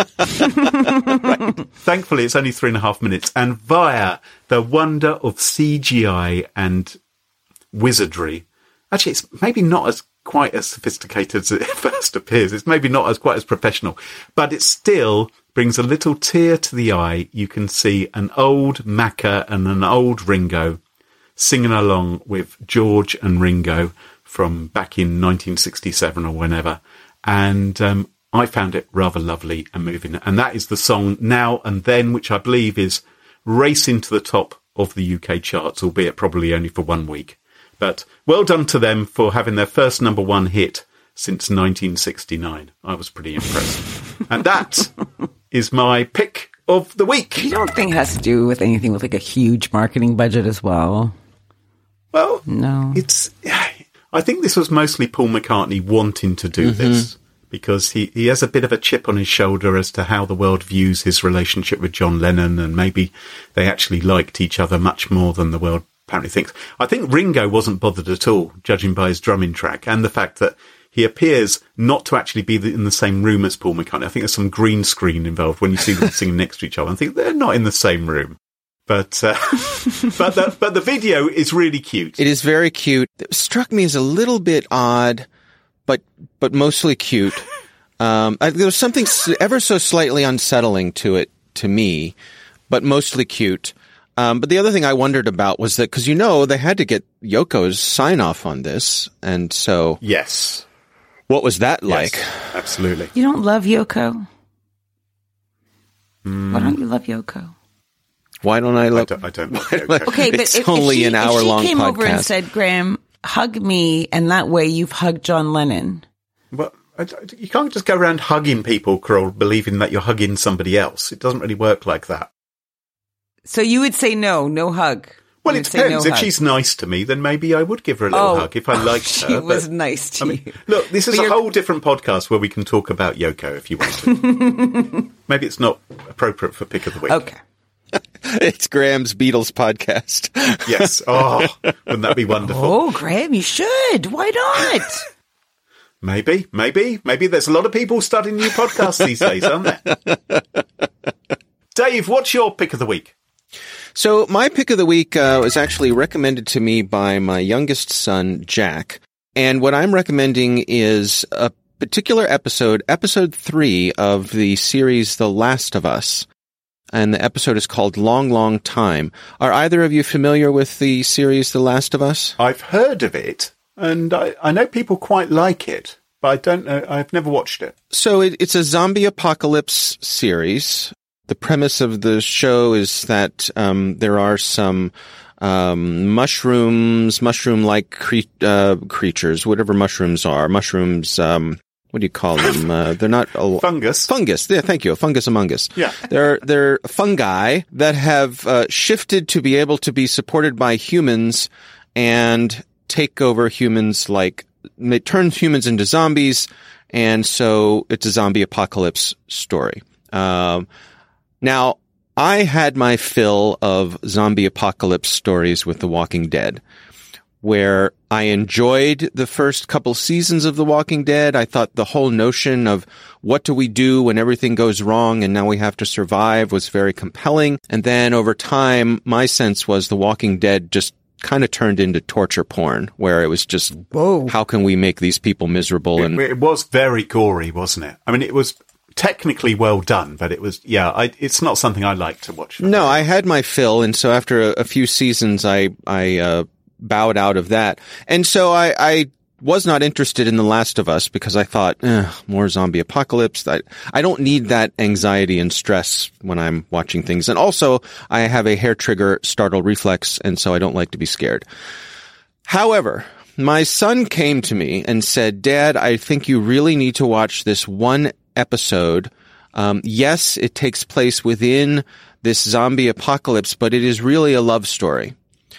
Right. Thankfully, it's only 3.5 minutes. And via the wonder of CGI and wizardry, actually, it's maybe not quite as sophisticated as it first appears. It's maybe not quite as professional, but it still brings a little tear to the eye. You can see an old Macca and an old Ringo singing along with George and Ringo from back in 1967 or whenever. And I found it rather lovely and moving. And that is the song Now and Then, which I believe is racing to the top of the UK charts, albeit probably only for 1 week. But well done to them for having their first number one hit since 1969. I was pretty impressed. And that is my pick of the week. You don't think it has to do with anything with like a huge marketing budget as well? Well, no. I think this was mostly Paul McCartney wanting to do this because he has a bit of a chip on his shoulder as to how the world views his relationship with John Lennon, and maybe they actually liked each other much more than the world apparently thinks. I think Ringo wasn't bothered at all, judging by his drumming track and the fact that he appears not to actually be in the same room as Paul McCartney. I think there's some green screen involved when you see them singing next to each other. I think they're not in the same room. But the video is really cute. It is very cute. It struck me as a little bit odd, but mostly cute. There was something ever so slightly unsettling to it to me, but mostly cute. But the other thing I wondered about was that, because they had to get Yoko's sign off on this, and so yes, what was that like? Yes, absolutely. You don't love Yoko? Why don't you love Yoko? Why don't I look? I don't like Yoko. Okay, but It's if only she, an hour-long if she came over and podcast. said, Graham, hug me, and that way you've hugged John Lennon. Well, you can't just go around hugging people, Carol, believing that you're hugging somebody else. It doesn't really work like that. So you would say no hug. Well, You it would say depends. no If hug. she's nice to me, then maybe I would give her a little hug if I liked she her. was but, nice to you. Look, this is But a you're- whole different podcast where we can talk about Yoko if you want to. Maybe it's not appropriate for Pick of the Week. Okay. It's Graham's Beatles podcast. Yes. Oh, wouldn't that be wonderful? Oh, Graham, you should. Why not? Maybe. There's a lot of people starting new podcasts these days, aren't there? Dave, what's your Pick of the Week? So my pick of the week was actually recommended to me by my youngest son, Jack. And what I'm recommending is a particular episode 3 of the series The Last of Us. And the episode is called Long, Long Time. Are either of you familiar with the series The Last of Us? I've heard of it, and I know people quite like it, but I don't know. I've never watched it. So it's a zombie apocalypse series. The premise of the show is that there are some mushroom-like creatures, whatever mushrooms are. Mushrooms, what do you call them? They're not Fungus. Fungus. Yeah, thank you. A fungus among us. Yeah. They're fungi that have shifted to be able to be supported by humans and take over humans. It turns humans into zombies, and so it's a zombie apocalypse story. Now, I had my fill of zombie apocalypse stories with The Walking Dead, where I enjoyed the first couple seasons of The Walking Dead. I thought the whole notion of what do we do when everything goes wrong and now we have to survive was very compelling. And then over time, my sense was The Walking Dead just kind of turned into torture porn, where it was just, how can we make these people miserable? And It was very gory, wasn't it? I mean, it was technically well done, but it was, it's not something I like to watch. No, I had my fill, and so after a few seasons, I bowed out of that. And so I was not interested in The Last of Us because I thought, more zombie apocalypse. I don't need that anxiety and stress when I'm watching things. And also, I have a hair trigger startle reflex, and so I don't like to be scared. However, my son came to me and said, Dad, I think you really need to watch this one episode. Yes, it takes place within this zombie apocalypse, but it is really a love story.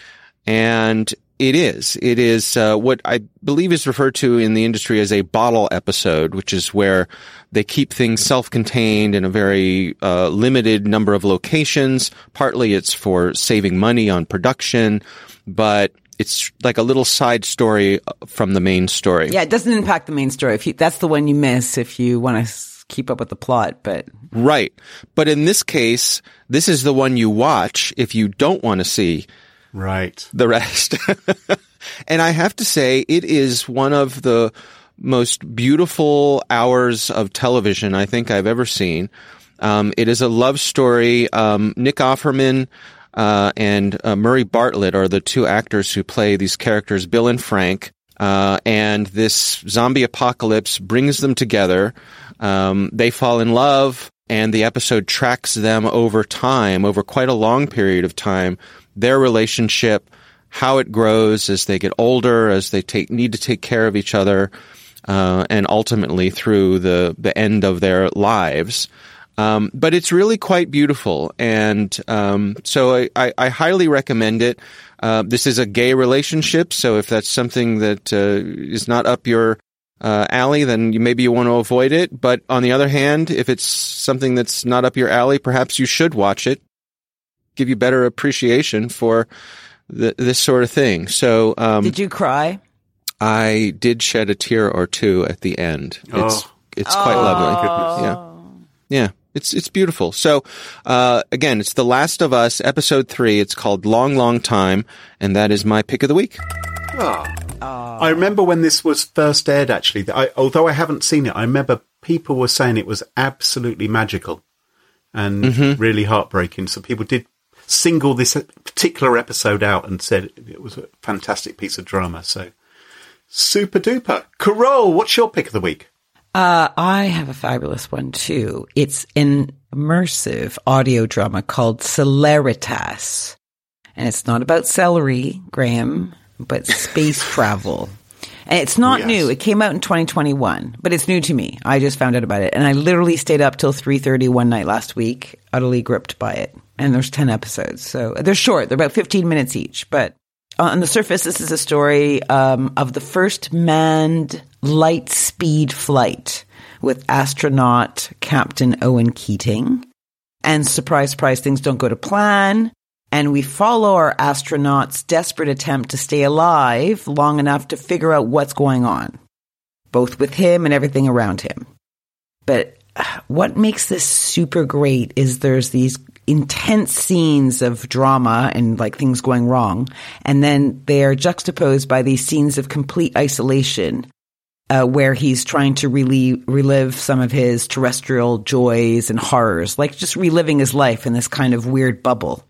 And it is. It is what I believe is referred to in the industry as a bottle episode, which is where they keep things self-contained in a very limited number of locations. Partly it's for saving money on production, but it's like a little side story from the main story. Yeah, it doesn't impact the main story. That's the one you miss if you want to keep up with the plot, but... Right. But in this case, this is the one you watch if you don't want to see the rest. And I have to say, it is one of the most beautiful hours of television I think I've ever seen. It is a love story. Nick Offerman and Murray Bartlett are the two actors who play these characters, Bill and Frank. And this zombie apocalypse brings them together. They fall in love, and the episode tracks them over time, over quite a long period of time, their relationship, how it grows as they get older, as they need to take care of each other, and ultimately through the end of their lives. But it's really quite beautiful. And so I highly recommend it. This is a gay relationship, so if that's something that is not up your alley, then maybe you want to avoid it. But on the other hand, if it's something that's not up your alley, perhaps you should watch it. Give you better appreciation for this sort of thing. So, did you cry? I did shed a tear or two at the end. It's quite lovely. Yeah. It's beautiful. So, again, it's The Last of Us, episode 3. It's called Long, Long Time, and that is my pick of the week. I remember when this was first aired, actually, although I haven't seen it, I remember people were saying it was absolutely magical and really heartbreaking. So people did single this particular episode out and said it was a fantastic piece of drama. So super duper. Carol, what's your pick of the week? I have a fabulous one too. It's an immersive audio drama called Celeritas. And it's not about celery, Graham, but space travel. And it's not new. It came out in 2021, but it's new to me. I just found out about it. And I literally stayed up till 3:30 one night last week, utterly gripped by it. And there's 10 episodes. So they're short. They're about 15 minutes each. But on the surface, this is a story of the first manned light speed flight with astronaut Captain Owen Keating. And surprise, surprise, things don't go to plan. And we follow our astronaut's desperate attempt to stay alive long enough to figure out what's going on, both with him and everything around him. But what makes this super great is there's these intense scenes of drama and like things going wrong. And then they are juxtaposed by these scenes of complete isolation, where he's trying to relive some of his terrestrial joys and horrors, like just reliving his life in this kind of weird bubble.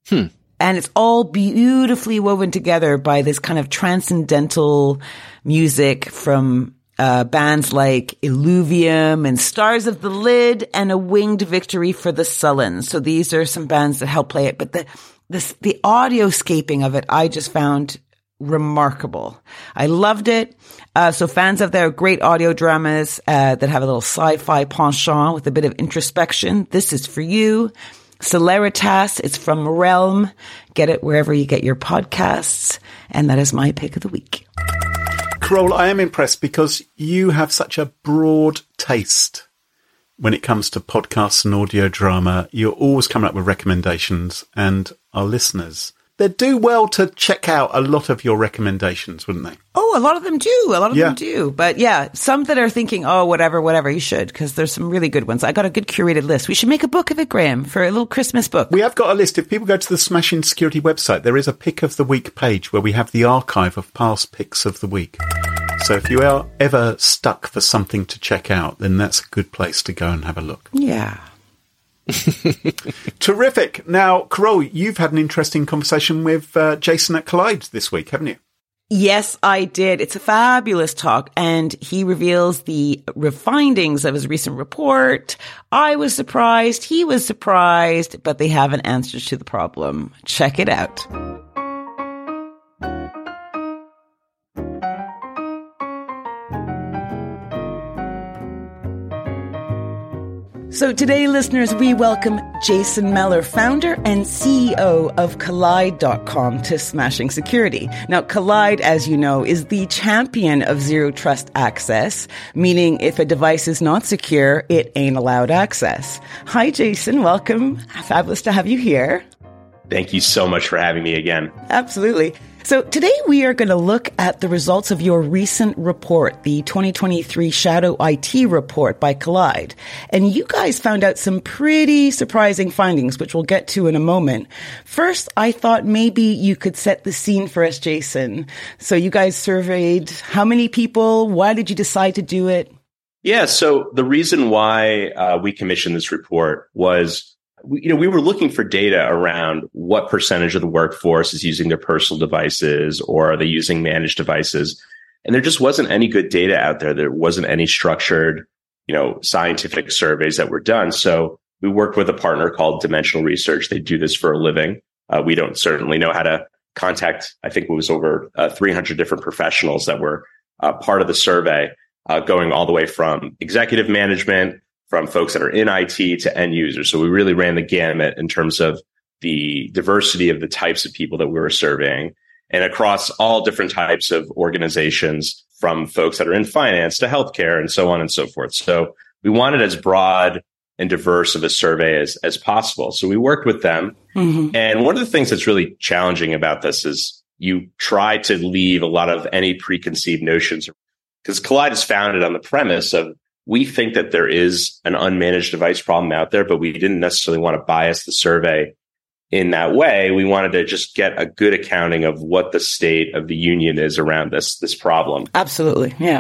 And it's all beautifully woven together by this kind of transcendental music from bands like Illuvium and Stars of the Lid and A Winged Victory for the Sullen. So these are some bands that help play it. But the audioscaping of it, I just found remarkable. I loved it. So fans of their great audio dramas that have a little sci-fi penchant with a bit of introspection, this is for you. Celeritas, it's from Realm. Get it wherever you get your podcasts. And that is my pick of the week. Carole, I am impressed because you have such a broad taste when it comes to podcasts and audio drama. You're always coming up with recommendations, and our listeners, they'd do well to check out a lot of your recommendations, wouldn't they? Oh, a lot of them do. A lot of them do. But yeah, some that are thinking, oh, whatever, you should, because there's some really good ones. I got a good curated list. We should make a book of it, Graham, for a little Christmas book. We have got a list. If people go to the Smashing Security website, there is a pick of the week page where we have the archive of past picks of the week. So if you are ever stuck for something to check out, then that's a good place to go and have a look. Yeah. Terrific. Now, Carole, you've had an interesting conversation with Jason at Collide this week, haven't you? Yes, I did. It's a fabulous talk, and he reveals the findings of his recent report. I was surprised. He was surprised, but they have an answer to the problem. Check it out. So today, listeners, we welcome Jason Meller, founder and CEO of Collide.com, to Smashing Security. Now, Collide, as you know, is the champion of zero trust access, meaning if a device is not secure, it ain't allowed access. Hi, Jason. Welcome. Fabulous to have you here. Thank you so much for having me again. Absolutely. So today we are going to look at the results of your recent report, the 2023 Shadow IT report by Collide. And you guys found out some pretty surprising findings, which we'll get to in a moment. First, I thought maybe you could set the scene for us, Jason. So you guys surveyed how many people? Why did you decide to do it? Yeah, so the reason why we commissioned this report was we were looking for data around what percentage of the workforce is using their personal devices, or are they using managed devices? And there just wasn't any good data out there. There wasn't any structured, scientific surveys that were done. So we worked with a partner called Dimensional Research. They do this for a living. We don't certainly know how to contact, I think it was over 300 different professionals that were part of the survey, going all the way from executive management, from folks that are in IT to end users. So we really ran the gamut in terms of the diversity of the types of people that we were surveying, and across all different types of organizations, from folks that are in finance to healthcare and so on and so forth. So we wanted as broad and diverse of a survey as possible. So we worked with them. Mm-hmm. And one of the things that's really challenging about this is you try to leave a lot of any preconceived notions, because Collide is founded on the premise of, we think that there is an unmanaged device problem out there, but we didn't necessarily want to bias the survey in that way. We wanted to just get a good accounting of what the state of the union is around this problem. Absolutely. Yeah.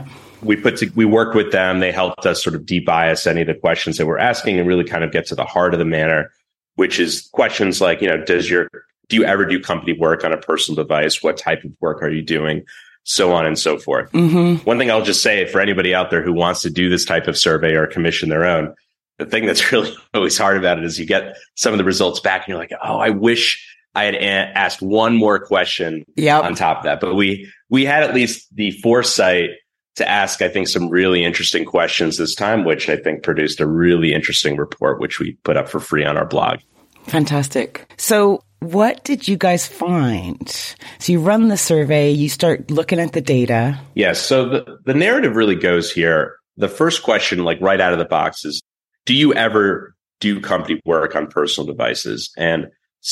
We worked with them. They helped us sort of de-bias any of the questions that we're asking and really kind of get to the heart of the matter, which is questions like, do you ever do company work on a personal device? What type of work are you doing? so on and so forth. One thing I'll just say for anybody out there who wants to do this type of survey or commission their own, the thing that's really always hard about it is you get some of the results back and you're like, oh, I wish I had asked one more question on top of that. But we had at least the foresight to ask, I think, some really interesting questions this time, which I think produced a really interesting report, which we put up for free on our blog. Fantastic. So what did you guys find? So you run the survey, you start looking at the data. Yes. So the narrative really goes here. The first question, like right out of the box, is, do you ever do company work on personal devices? And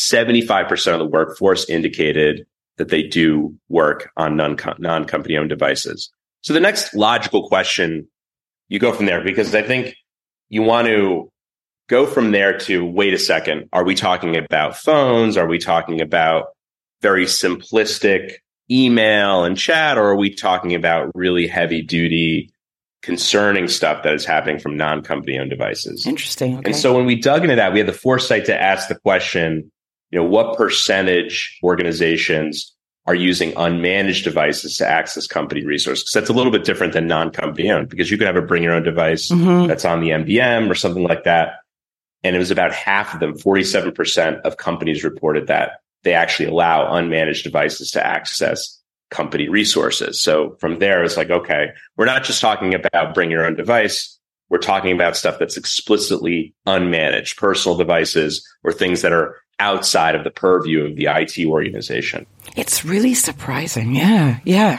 75% of the workforce indicated that they do work on non-company owned devices. So the next logical question, you go from there, because I think you want to go from there to, wait a second, are we talking about phones? Are we talking about very simplistic email and chat? Or are we talking about really heavy duty, concerning stuff that is happening from non-company owned devices? Interesting. Okay. And so when we dug into that, we had the foresight to ask the question, what percentage organizations are using unmanaged devices to access company resources? Because that's a little bit different than non-company owned, because you could have a bring your own device that's on the MDM or something like that. And it was about half of them, 47% of companies reported that they actually allow unmanaged devices to access company resources. So from there, it's like, okay, we're not just talking about bring your own device. We're talking about stuff that's explicitly unmanaged, personal devices or things that are outside of the purview of the IT organization. It's really surprising. Yeah.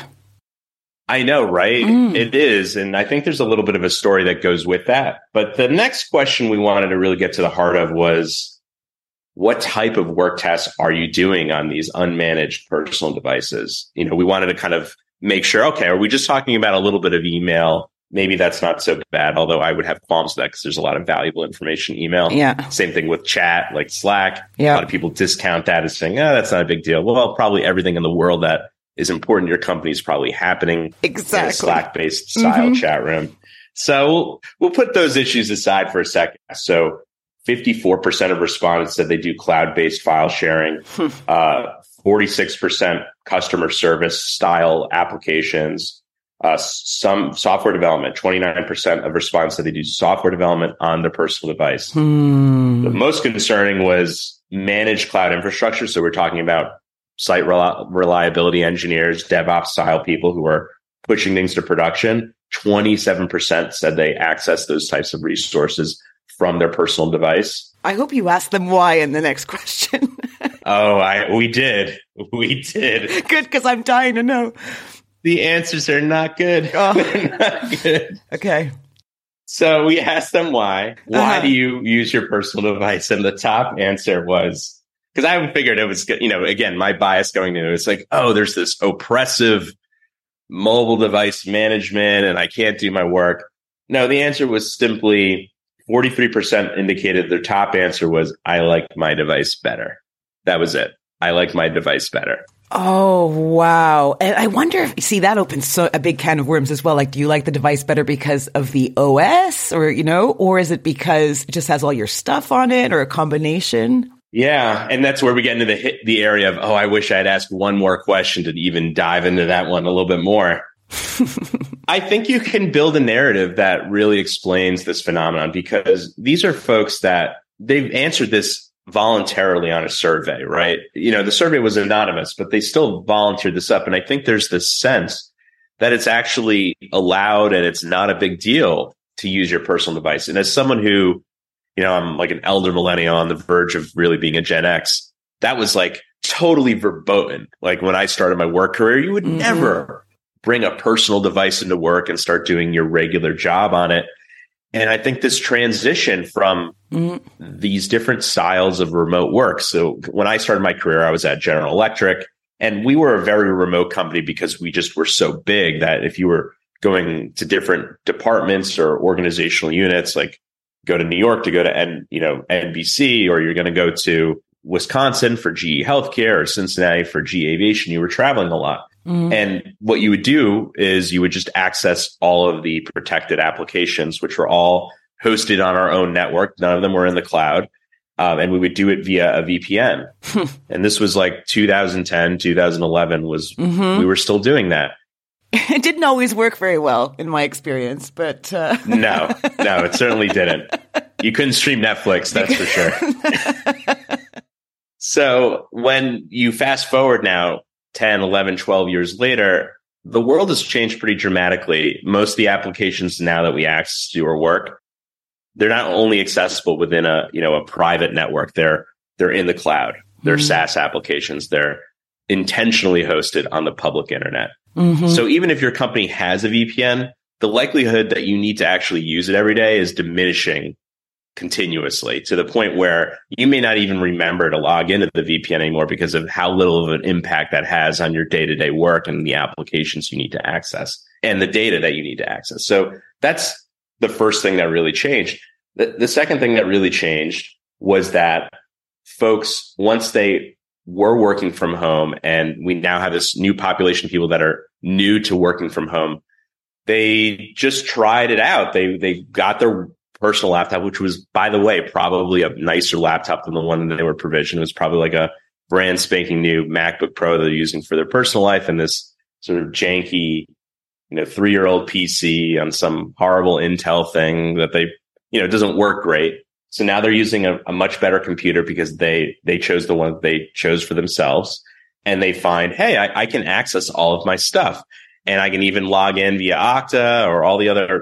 I know, right? It is. And I think there's a little bit of a story that goes with that. But the next question we wanted to really get to the heart of was, what type of work tasks are you doing on these unmanaged personal devices? We wanted to kind of make sure, okay, are we just talking about a little bit of email? Maybe that's not so bad, although I would have qualms with that because there's a lot of valuable information in email. Yeah. Same thing with chat, like Slack. Yeah. A lot of people discount that as saying, that's not a big deal. Well, probably everything in the world that is important to your company is probably happening in a Slack-based style chat room. So we'll put those issues aside for a second. So 54% of respondents said they do cloud-based file sharing. 46% customer service style applications. Some software development, 29% of respondents said they do software development on their personal device. The most concerning was managed cloud infrastructure. So we're talking about site reliability engineers, DevOps style people who are pushing things to production. 27% said they access those types of resources from their personal device. I hope you ask them why in the next question. We did. Good, because I'm dying to know. The answers are not good. They're not good. Okay. So we asked them why. Why do you use your personal device? And the top answer was, because I figured it was, again, my bias going into it, it's like, there's this oppressive mobile device management and I can't do my work. No, the answer was simply 43% indicated their top answer was, I like my device better. That was it. I like my device better. Oh, wow. And I wonder if, that opens a big can of worms as well. Like, do you like the device better because of the OS or is it because it just has all your stuff on it or a combination? Yeah. And that's where we get into the area of, I wish I had asked one more question to even dive into that one a little bit more. I think you can build a narrative that really explains this phenomenon because these are folks that they've answered this voluntarily on a survey, right? The survey was anonymous, but they still volunteered this up. And I think there's this sense that it's actually allowed and it's not a big deal to use your personal device. And as someone who, I'm like an elder millennial on the verge of really being a Gen X, that was like totally verboten. Like when I started my work career, you would never bring a personal device into work and start doing your regular job on it. And I think this transition from these different styles of remote work. So when I started my career, I was at General Electric, and we were a very remote company because we just were so big that if you were going to different departments or organizational units, like go to New York to go to NBC, or you're going to go to Wisconsin for GE Healthcare or Cincinnati for GE Aviation, you were traveling a lot. And what you would do is you would just access all of the protected applications, which were all hosted on our own network. None of them were in the cloud. And we would do it via a VPN. And this was like 2010, 2011 we were still doing that. It didn't always work very well in my experience, but No, it certainly didn't. You couldn't stream Netflix, that's for sure. So when you fast forward now 10, 11, 12 years later, the world has changed pretty dramatically. Most of the applications now that we access to our work, they're not only accessible within a private network, they're in the cloud. They're SaaS applications. They're intentionally hosted on the public internet. Mm-hmm. So even if your company has a VPN, the likelihood that you need to actually use it every day is diminishing continuously to the point where you may not even remember to log into the VPN anymore because of how little of an impact that has on your day-to-day work and the applications you need to access and the data that you need to access. So that's the first thing that really changed. The second thing that really changed was that folks, once they were working from home, and we now have this new population of people that are new to working from home, they just tried it out. They got their personal laptop, which was, by the way, probably a nicer laptop than the one that they were provisioned. It was probably like a brand spanking new MacBook Pro they're using for their personal life, and this sort of janky, 3-year-old PC on some horrible Intel thing that it doesn't work great. So now they're using a much better computer because they chose the one that they chose for themselves. And they find, hey, I can access all of my stuff. And I can even log in via Okta or all the other,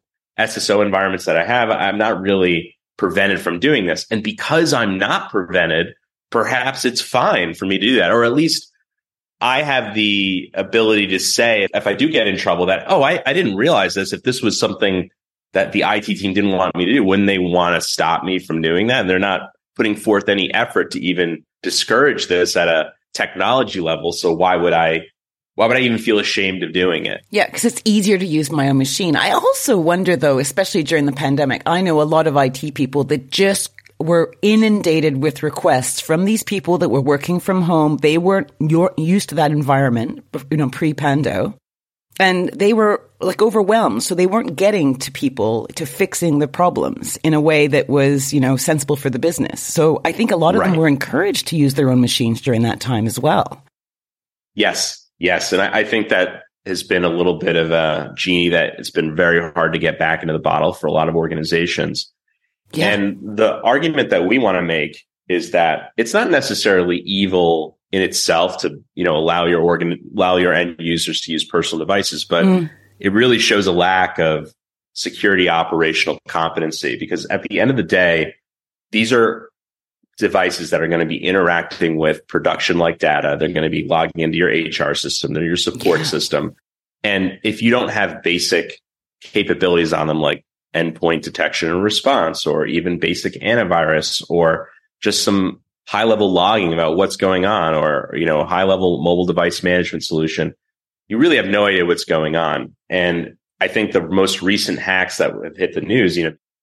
SSO environments that I have. I'm not really prevented from doing this. And because I'm not prevented, perhaps it's fine for me to do that. Or at least I have the ability to say, if I do get in trouble, that, I didn't realize this. If this was something that the IT team didn't want me to do, wouldn't they want to stop me from doing that? And they're not putting forth any effort to even discourage this at a technology level. So why would I even feel ashamed of doing it? Yeah, because it's easier to use my own machine. I also wonder, though, especially during the pandemic, I know a lot of IT people that just were inundated with requests from these people that were working from home. They weren't used to that environment, pre-pando. And they were overwhelmed. So they weren't getting to people to fixing the problems in a way that was, sensible for the business. So I think a lot of them were encouraged to use their own machines during that time as well. Yes. And I think that has been a little bit of a genie that it's been very hard to get back into the bottle for a lot of organizations. Yeah. And the argument that we want to make is that it's not necessarily evil in itself to, allow your end users to use personal devices, but it really shows a lack of security operational competency, because at the end of the day, these are devices that are going to be interacting with production-like data. They're going to be logging into your HR system, they're your support system. And if you don't have basic capabilities on them, like endpoint detection and response, or even basic antivirus, or just some high-level logging about what's going on, or, a high-level mobile device management solution, you really have no idea what's going on. And I think the most recent hacks that have hit the news,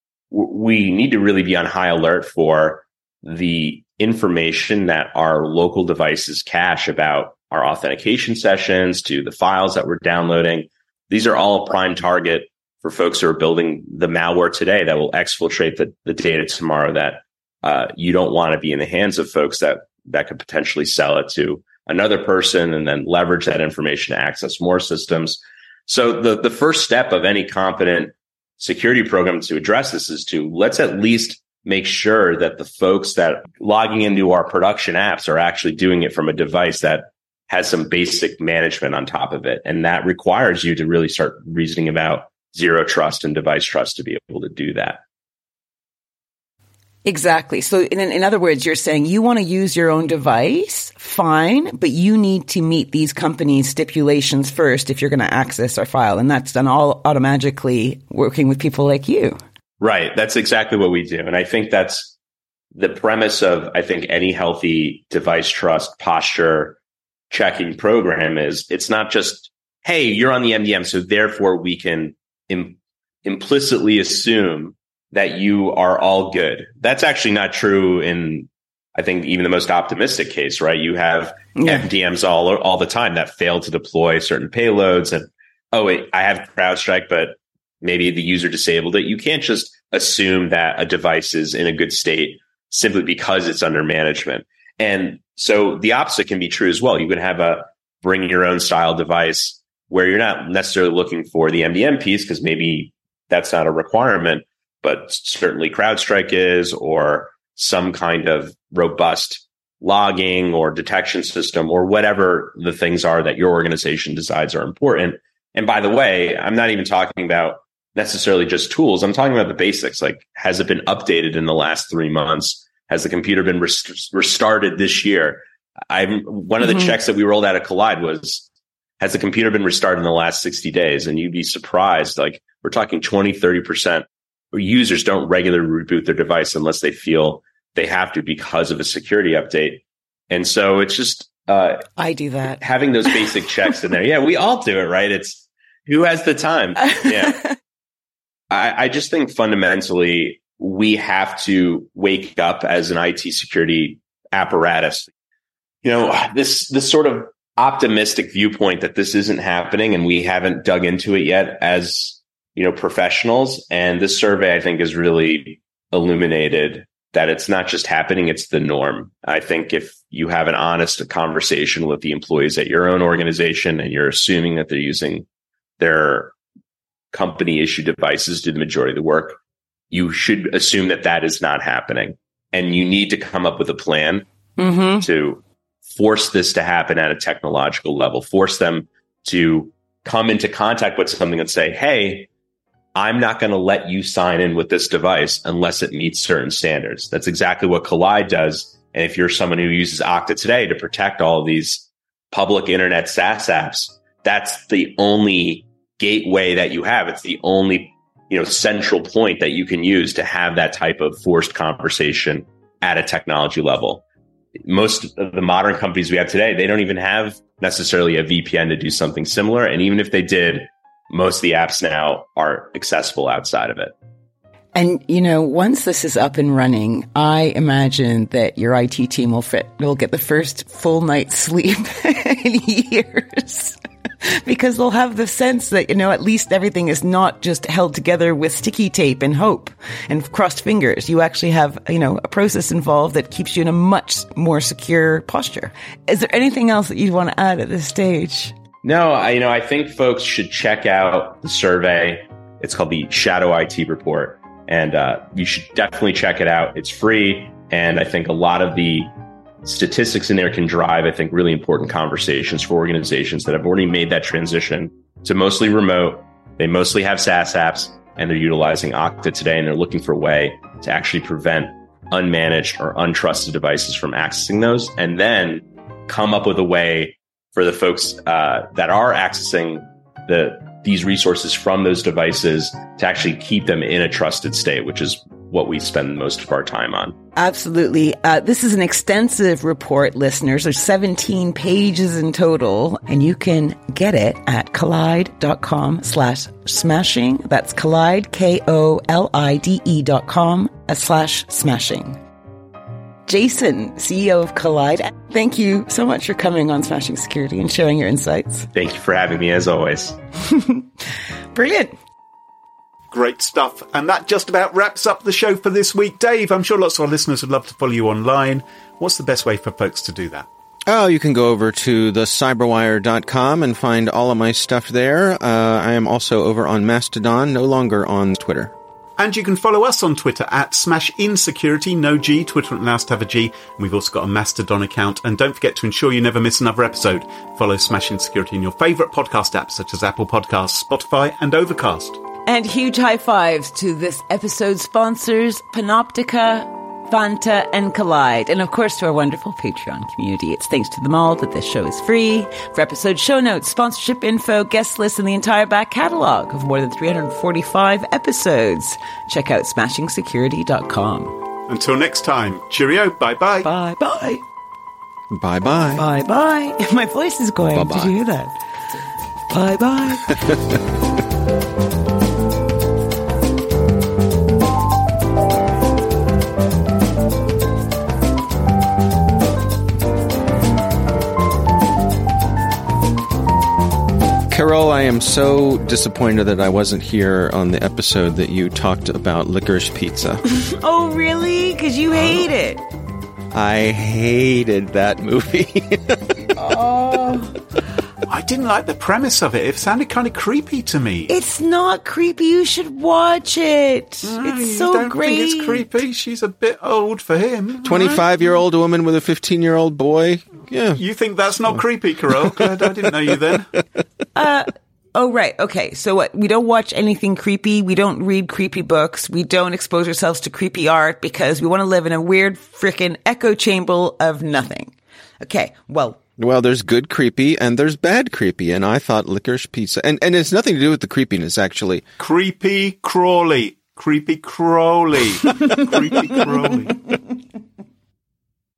we need to really be on high alert for the information that our local devices cache about our authentication sessions, to the files that we're downloading. These are all a prime target for folks who are building the malware today that will exfiltrate the data tomorrow, that you don't want to be in the hands of folks that could potentially sell it to another person and then leverage that information to access more systems. So the first step of any competent security program to address this is to let's at least make sure that the folks that logging into our production apps are actually doing it from a device that has some basic management on top of it. And that requires you to really start reasoning about zero trust and device trust to be able to do that. Exactly. So in other words, you're saying you want to use your own device, fine, but you need to meet these companies' stipulations first if you're going to access our file. And that's done all automatically working with people like you. Right. That's exactly what we do. And I think that's the premise of, any healthy device trust posture checking program is it's not just, hey, you're on the MDM, so therefore we can implicitly assume that you are all good. That's actually not true in, I think, even the most optimistic case, right? You have MDMs all the time that fail to deploy certain payloads. And, I have CrowdStrike, but maybe the user disabled it. You can't just assume that a device is in a good state simply because it's under management. And so the opposite can be true as well. You can have a bring your own style device where you're not necessarily looking for the MDM piece because maybe that's not a requirement, but certainly CrowdStrike is, or some kind of robust logging or detection system or whatever the things are that your organization decides are important. And by the way, I'm not even talking about necessarily just tools. I'm talking about the basics. Like, has it been updated in the last 3 months? Has the computer been restarted this year? One of the checks that we rolled out at Collide was, has the computer been restarted in the last 60 days? And you'd be surprised. Like, we're talking 20, 30% of users don't regularly reboot their device unless they feel they have to because of a security update. And so it's just, I do that. Having those basic checks in there. Yeah, we all do it, right? It's who has the time? Yeah. I just think fundamentally we have to wake up as an IT security apparatus. This sort of optimistic viewpoint that this isn't happening and we haven't dug into it yet as, professionals. And this survey, I think, has really illuminated that it's not just happening, it's the norm. I think if you have an honest conversation with the employees at your own organization and you're assuming that they're using their company issued devices to do the majority of the work, you should assume that that is not happening. And you need to come up with a plan to force this to happen at a technological level, force them to come into contact with something and say, hey, I'm not going to let you sign in with this device unless it meets certain standards. That's exactly what Collide does. And if you're someone who uses Okta today to protect all of these public internet SaaS apps, that's the only gateway that you have. It's the only, central point that you can use to have that type of forced conversation at a technology level. Most of the modern companies we have today, they don't even have necessarily a VPN to do something similar. And even if they did, most of the apps now are accessible outside of it. And, once this is up and running, I imagine that your IT team will get the first full night's sleep in years. Because they'll have the sense that, at least everything is not just held together with sticky tape and hope and crossed fingers. You actually have, a process involved that keeps you in a much more secure posture. Is there anything else that you'd want to add at this stage? No, I think folks should check out the survey. It's called the Shadow IT Report. And you should definitely check it out. It's free. And I think a lot of the statistics in there can drive, I think, really important conversations for organizations that have already made that transition to mostly remote. They mostly have SaaS apps and they're utilizing Okta today. And they're looking for a way to actually prevent unmanaged or untrusted devices from accessing those, and then come up with a way for the folks that are accessing these resources from those devices to actually keep them in a trusted state, which is what we spend most of our time on. Absolutely. This is an extensive report, listeners. There's 17 pages in total, and you can get it at collide.com/smashing. That's Collide, KOLIDE.com/smashing. Jason, CEO of Collide, thank you so much for coming on Smashing Security and sharing your insights. Thank you for having me, as always. Brilliant. Great stuff. And that just about wraps up the show for this week. Dave, I'm sure lots of our listeners would love to follow you online. What's the best way for folks to do that? Oh, you can go over to thecyberwire.com and find all of my stuff there. I am also over on Mastodon, no longer on Twitter. And you can follow us on Twitter at SmashInSecurity, no G. Twitter won't allow us to have a G. And we've also got a Mastodon account. And don't forget to ensure you never miss another episode. Follow Smashing Security in your favourite podcast apps such as Apple Podcasts, Spotify, and Overcast. And huge high fives to this episode's sponsors, Panoptica, Vanta, and Collide. And of course to our wonderful Patreon community. It's thanks to them all that this show is free. For episode show notes, sponsorship info, guest lists, and the entire back catalog of more than 345 episodes, check out SmashingSecurity.com. Until next time, cheerio, bye-bye. Bye-bye. Bye-bye. Bye-bye. My voice is going. Bye-bye. Did you hear that? Bye-bye. Carol, I am so disappointed that I wasn't here on the episode that you talked about Licorice Pizza. Oh, really? Because you hate it. I hated that movie. Oh. I didn't like the premise of it. It sounded kind of creepy to me. It's not creepy. You should watch it. No, It's so you don't great. think it's creepy? She's a bit old for him. 25-year-old woman with a 15-year-old boy. Yeah. You think that's not creepy, Carol? Glad I didn't know you then. Oh, right. Okay. So what? We don't watch anything creepy. We don't read creepy books. We don't expose ourselves to creepy art because we want to live in a weird frickin' echo chamber of nothing. Okay. Well, there's good creepy and there's bad creepy, and I thought Licorice Pizza, and it's nothing to do with the creepiness, actually. Creepy Crawley. Creepy Crawley. Creepy Crawley.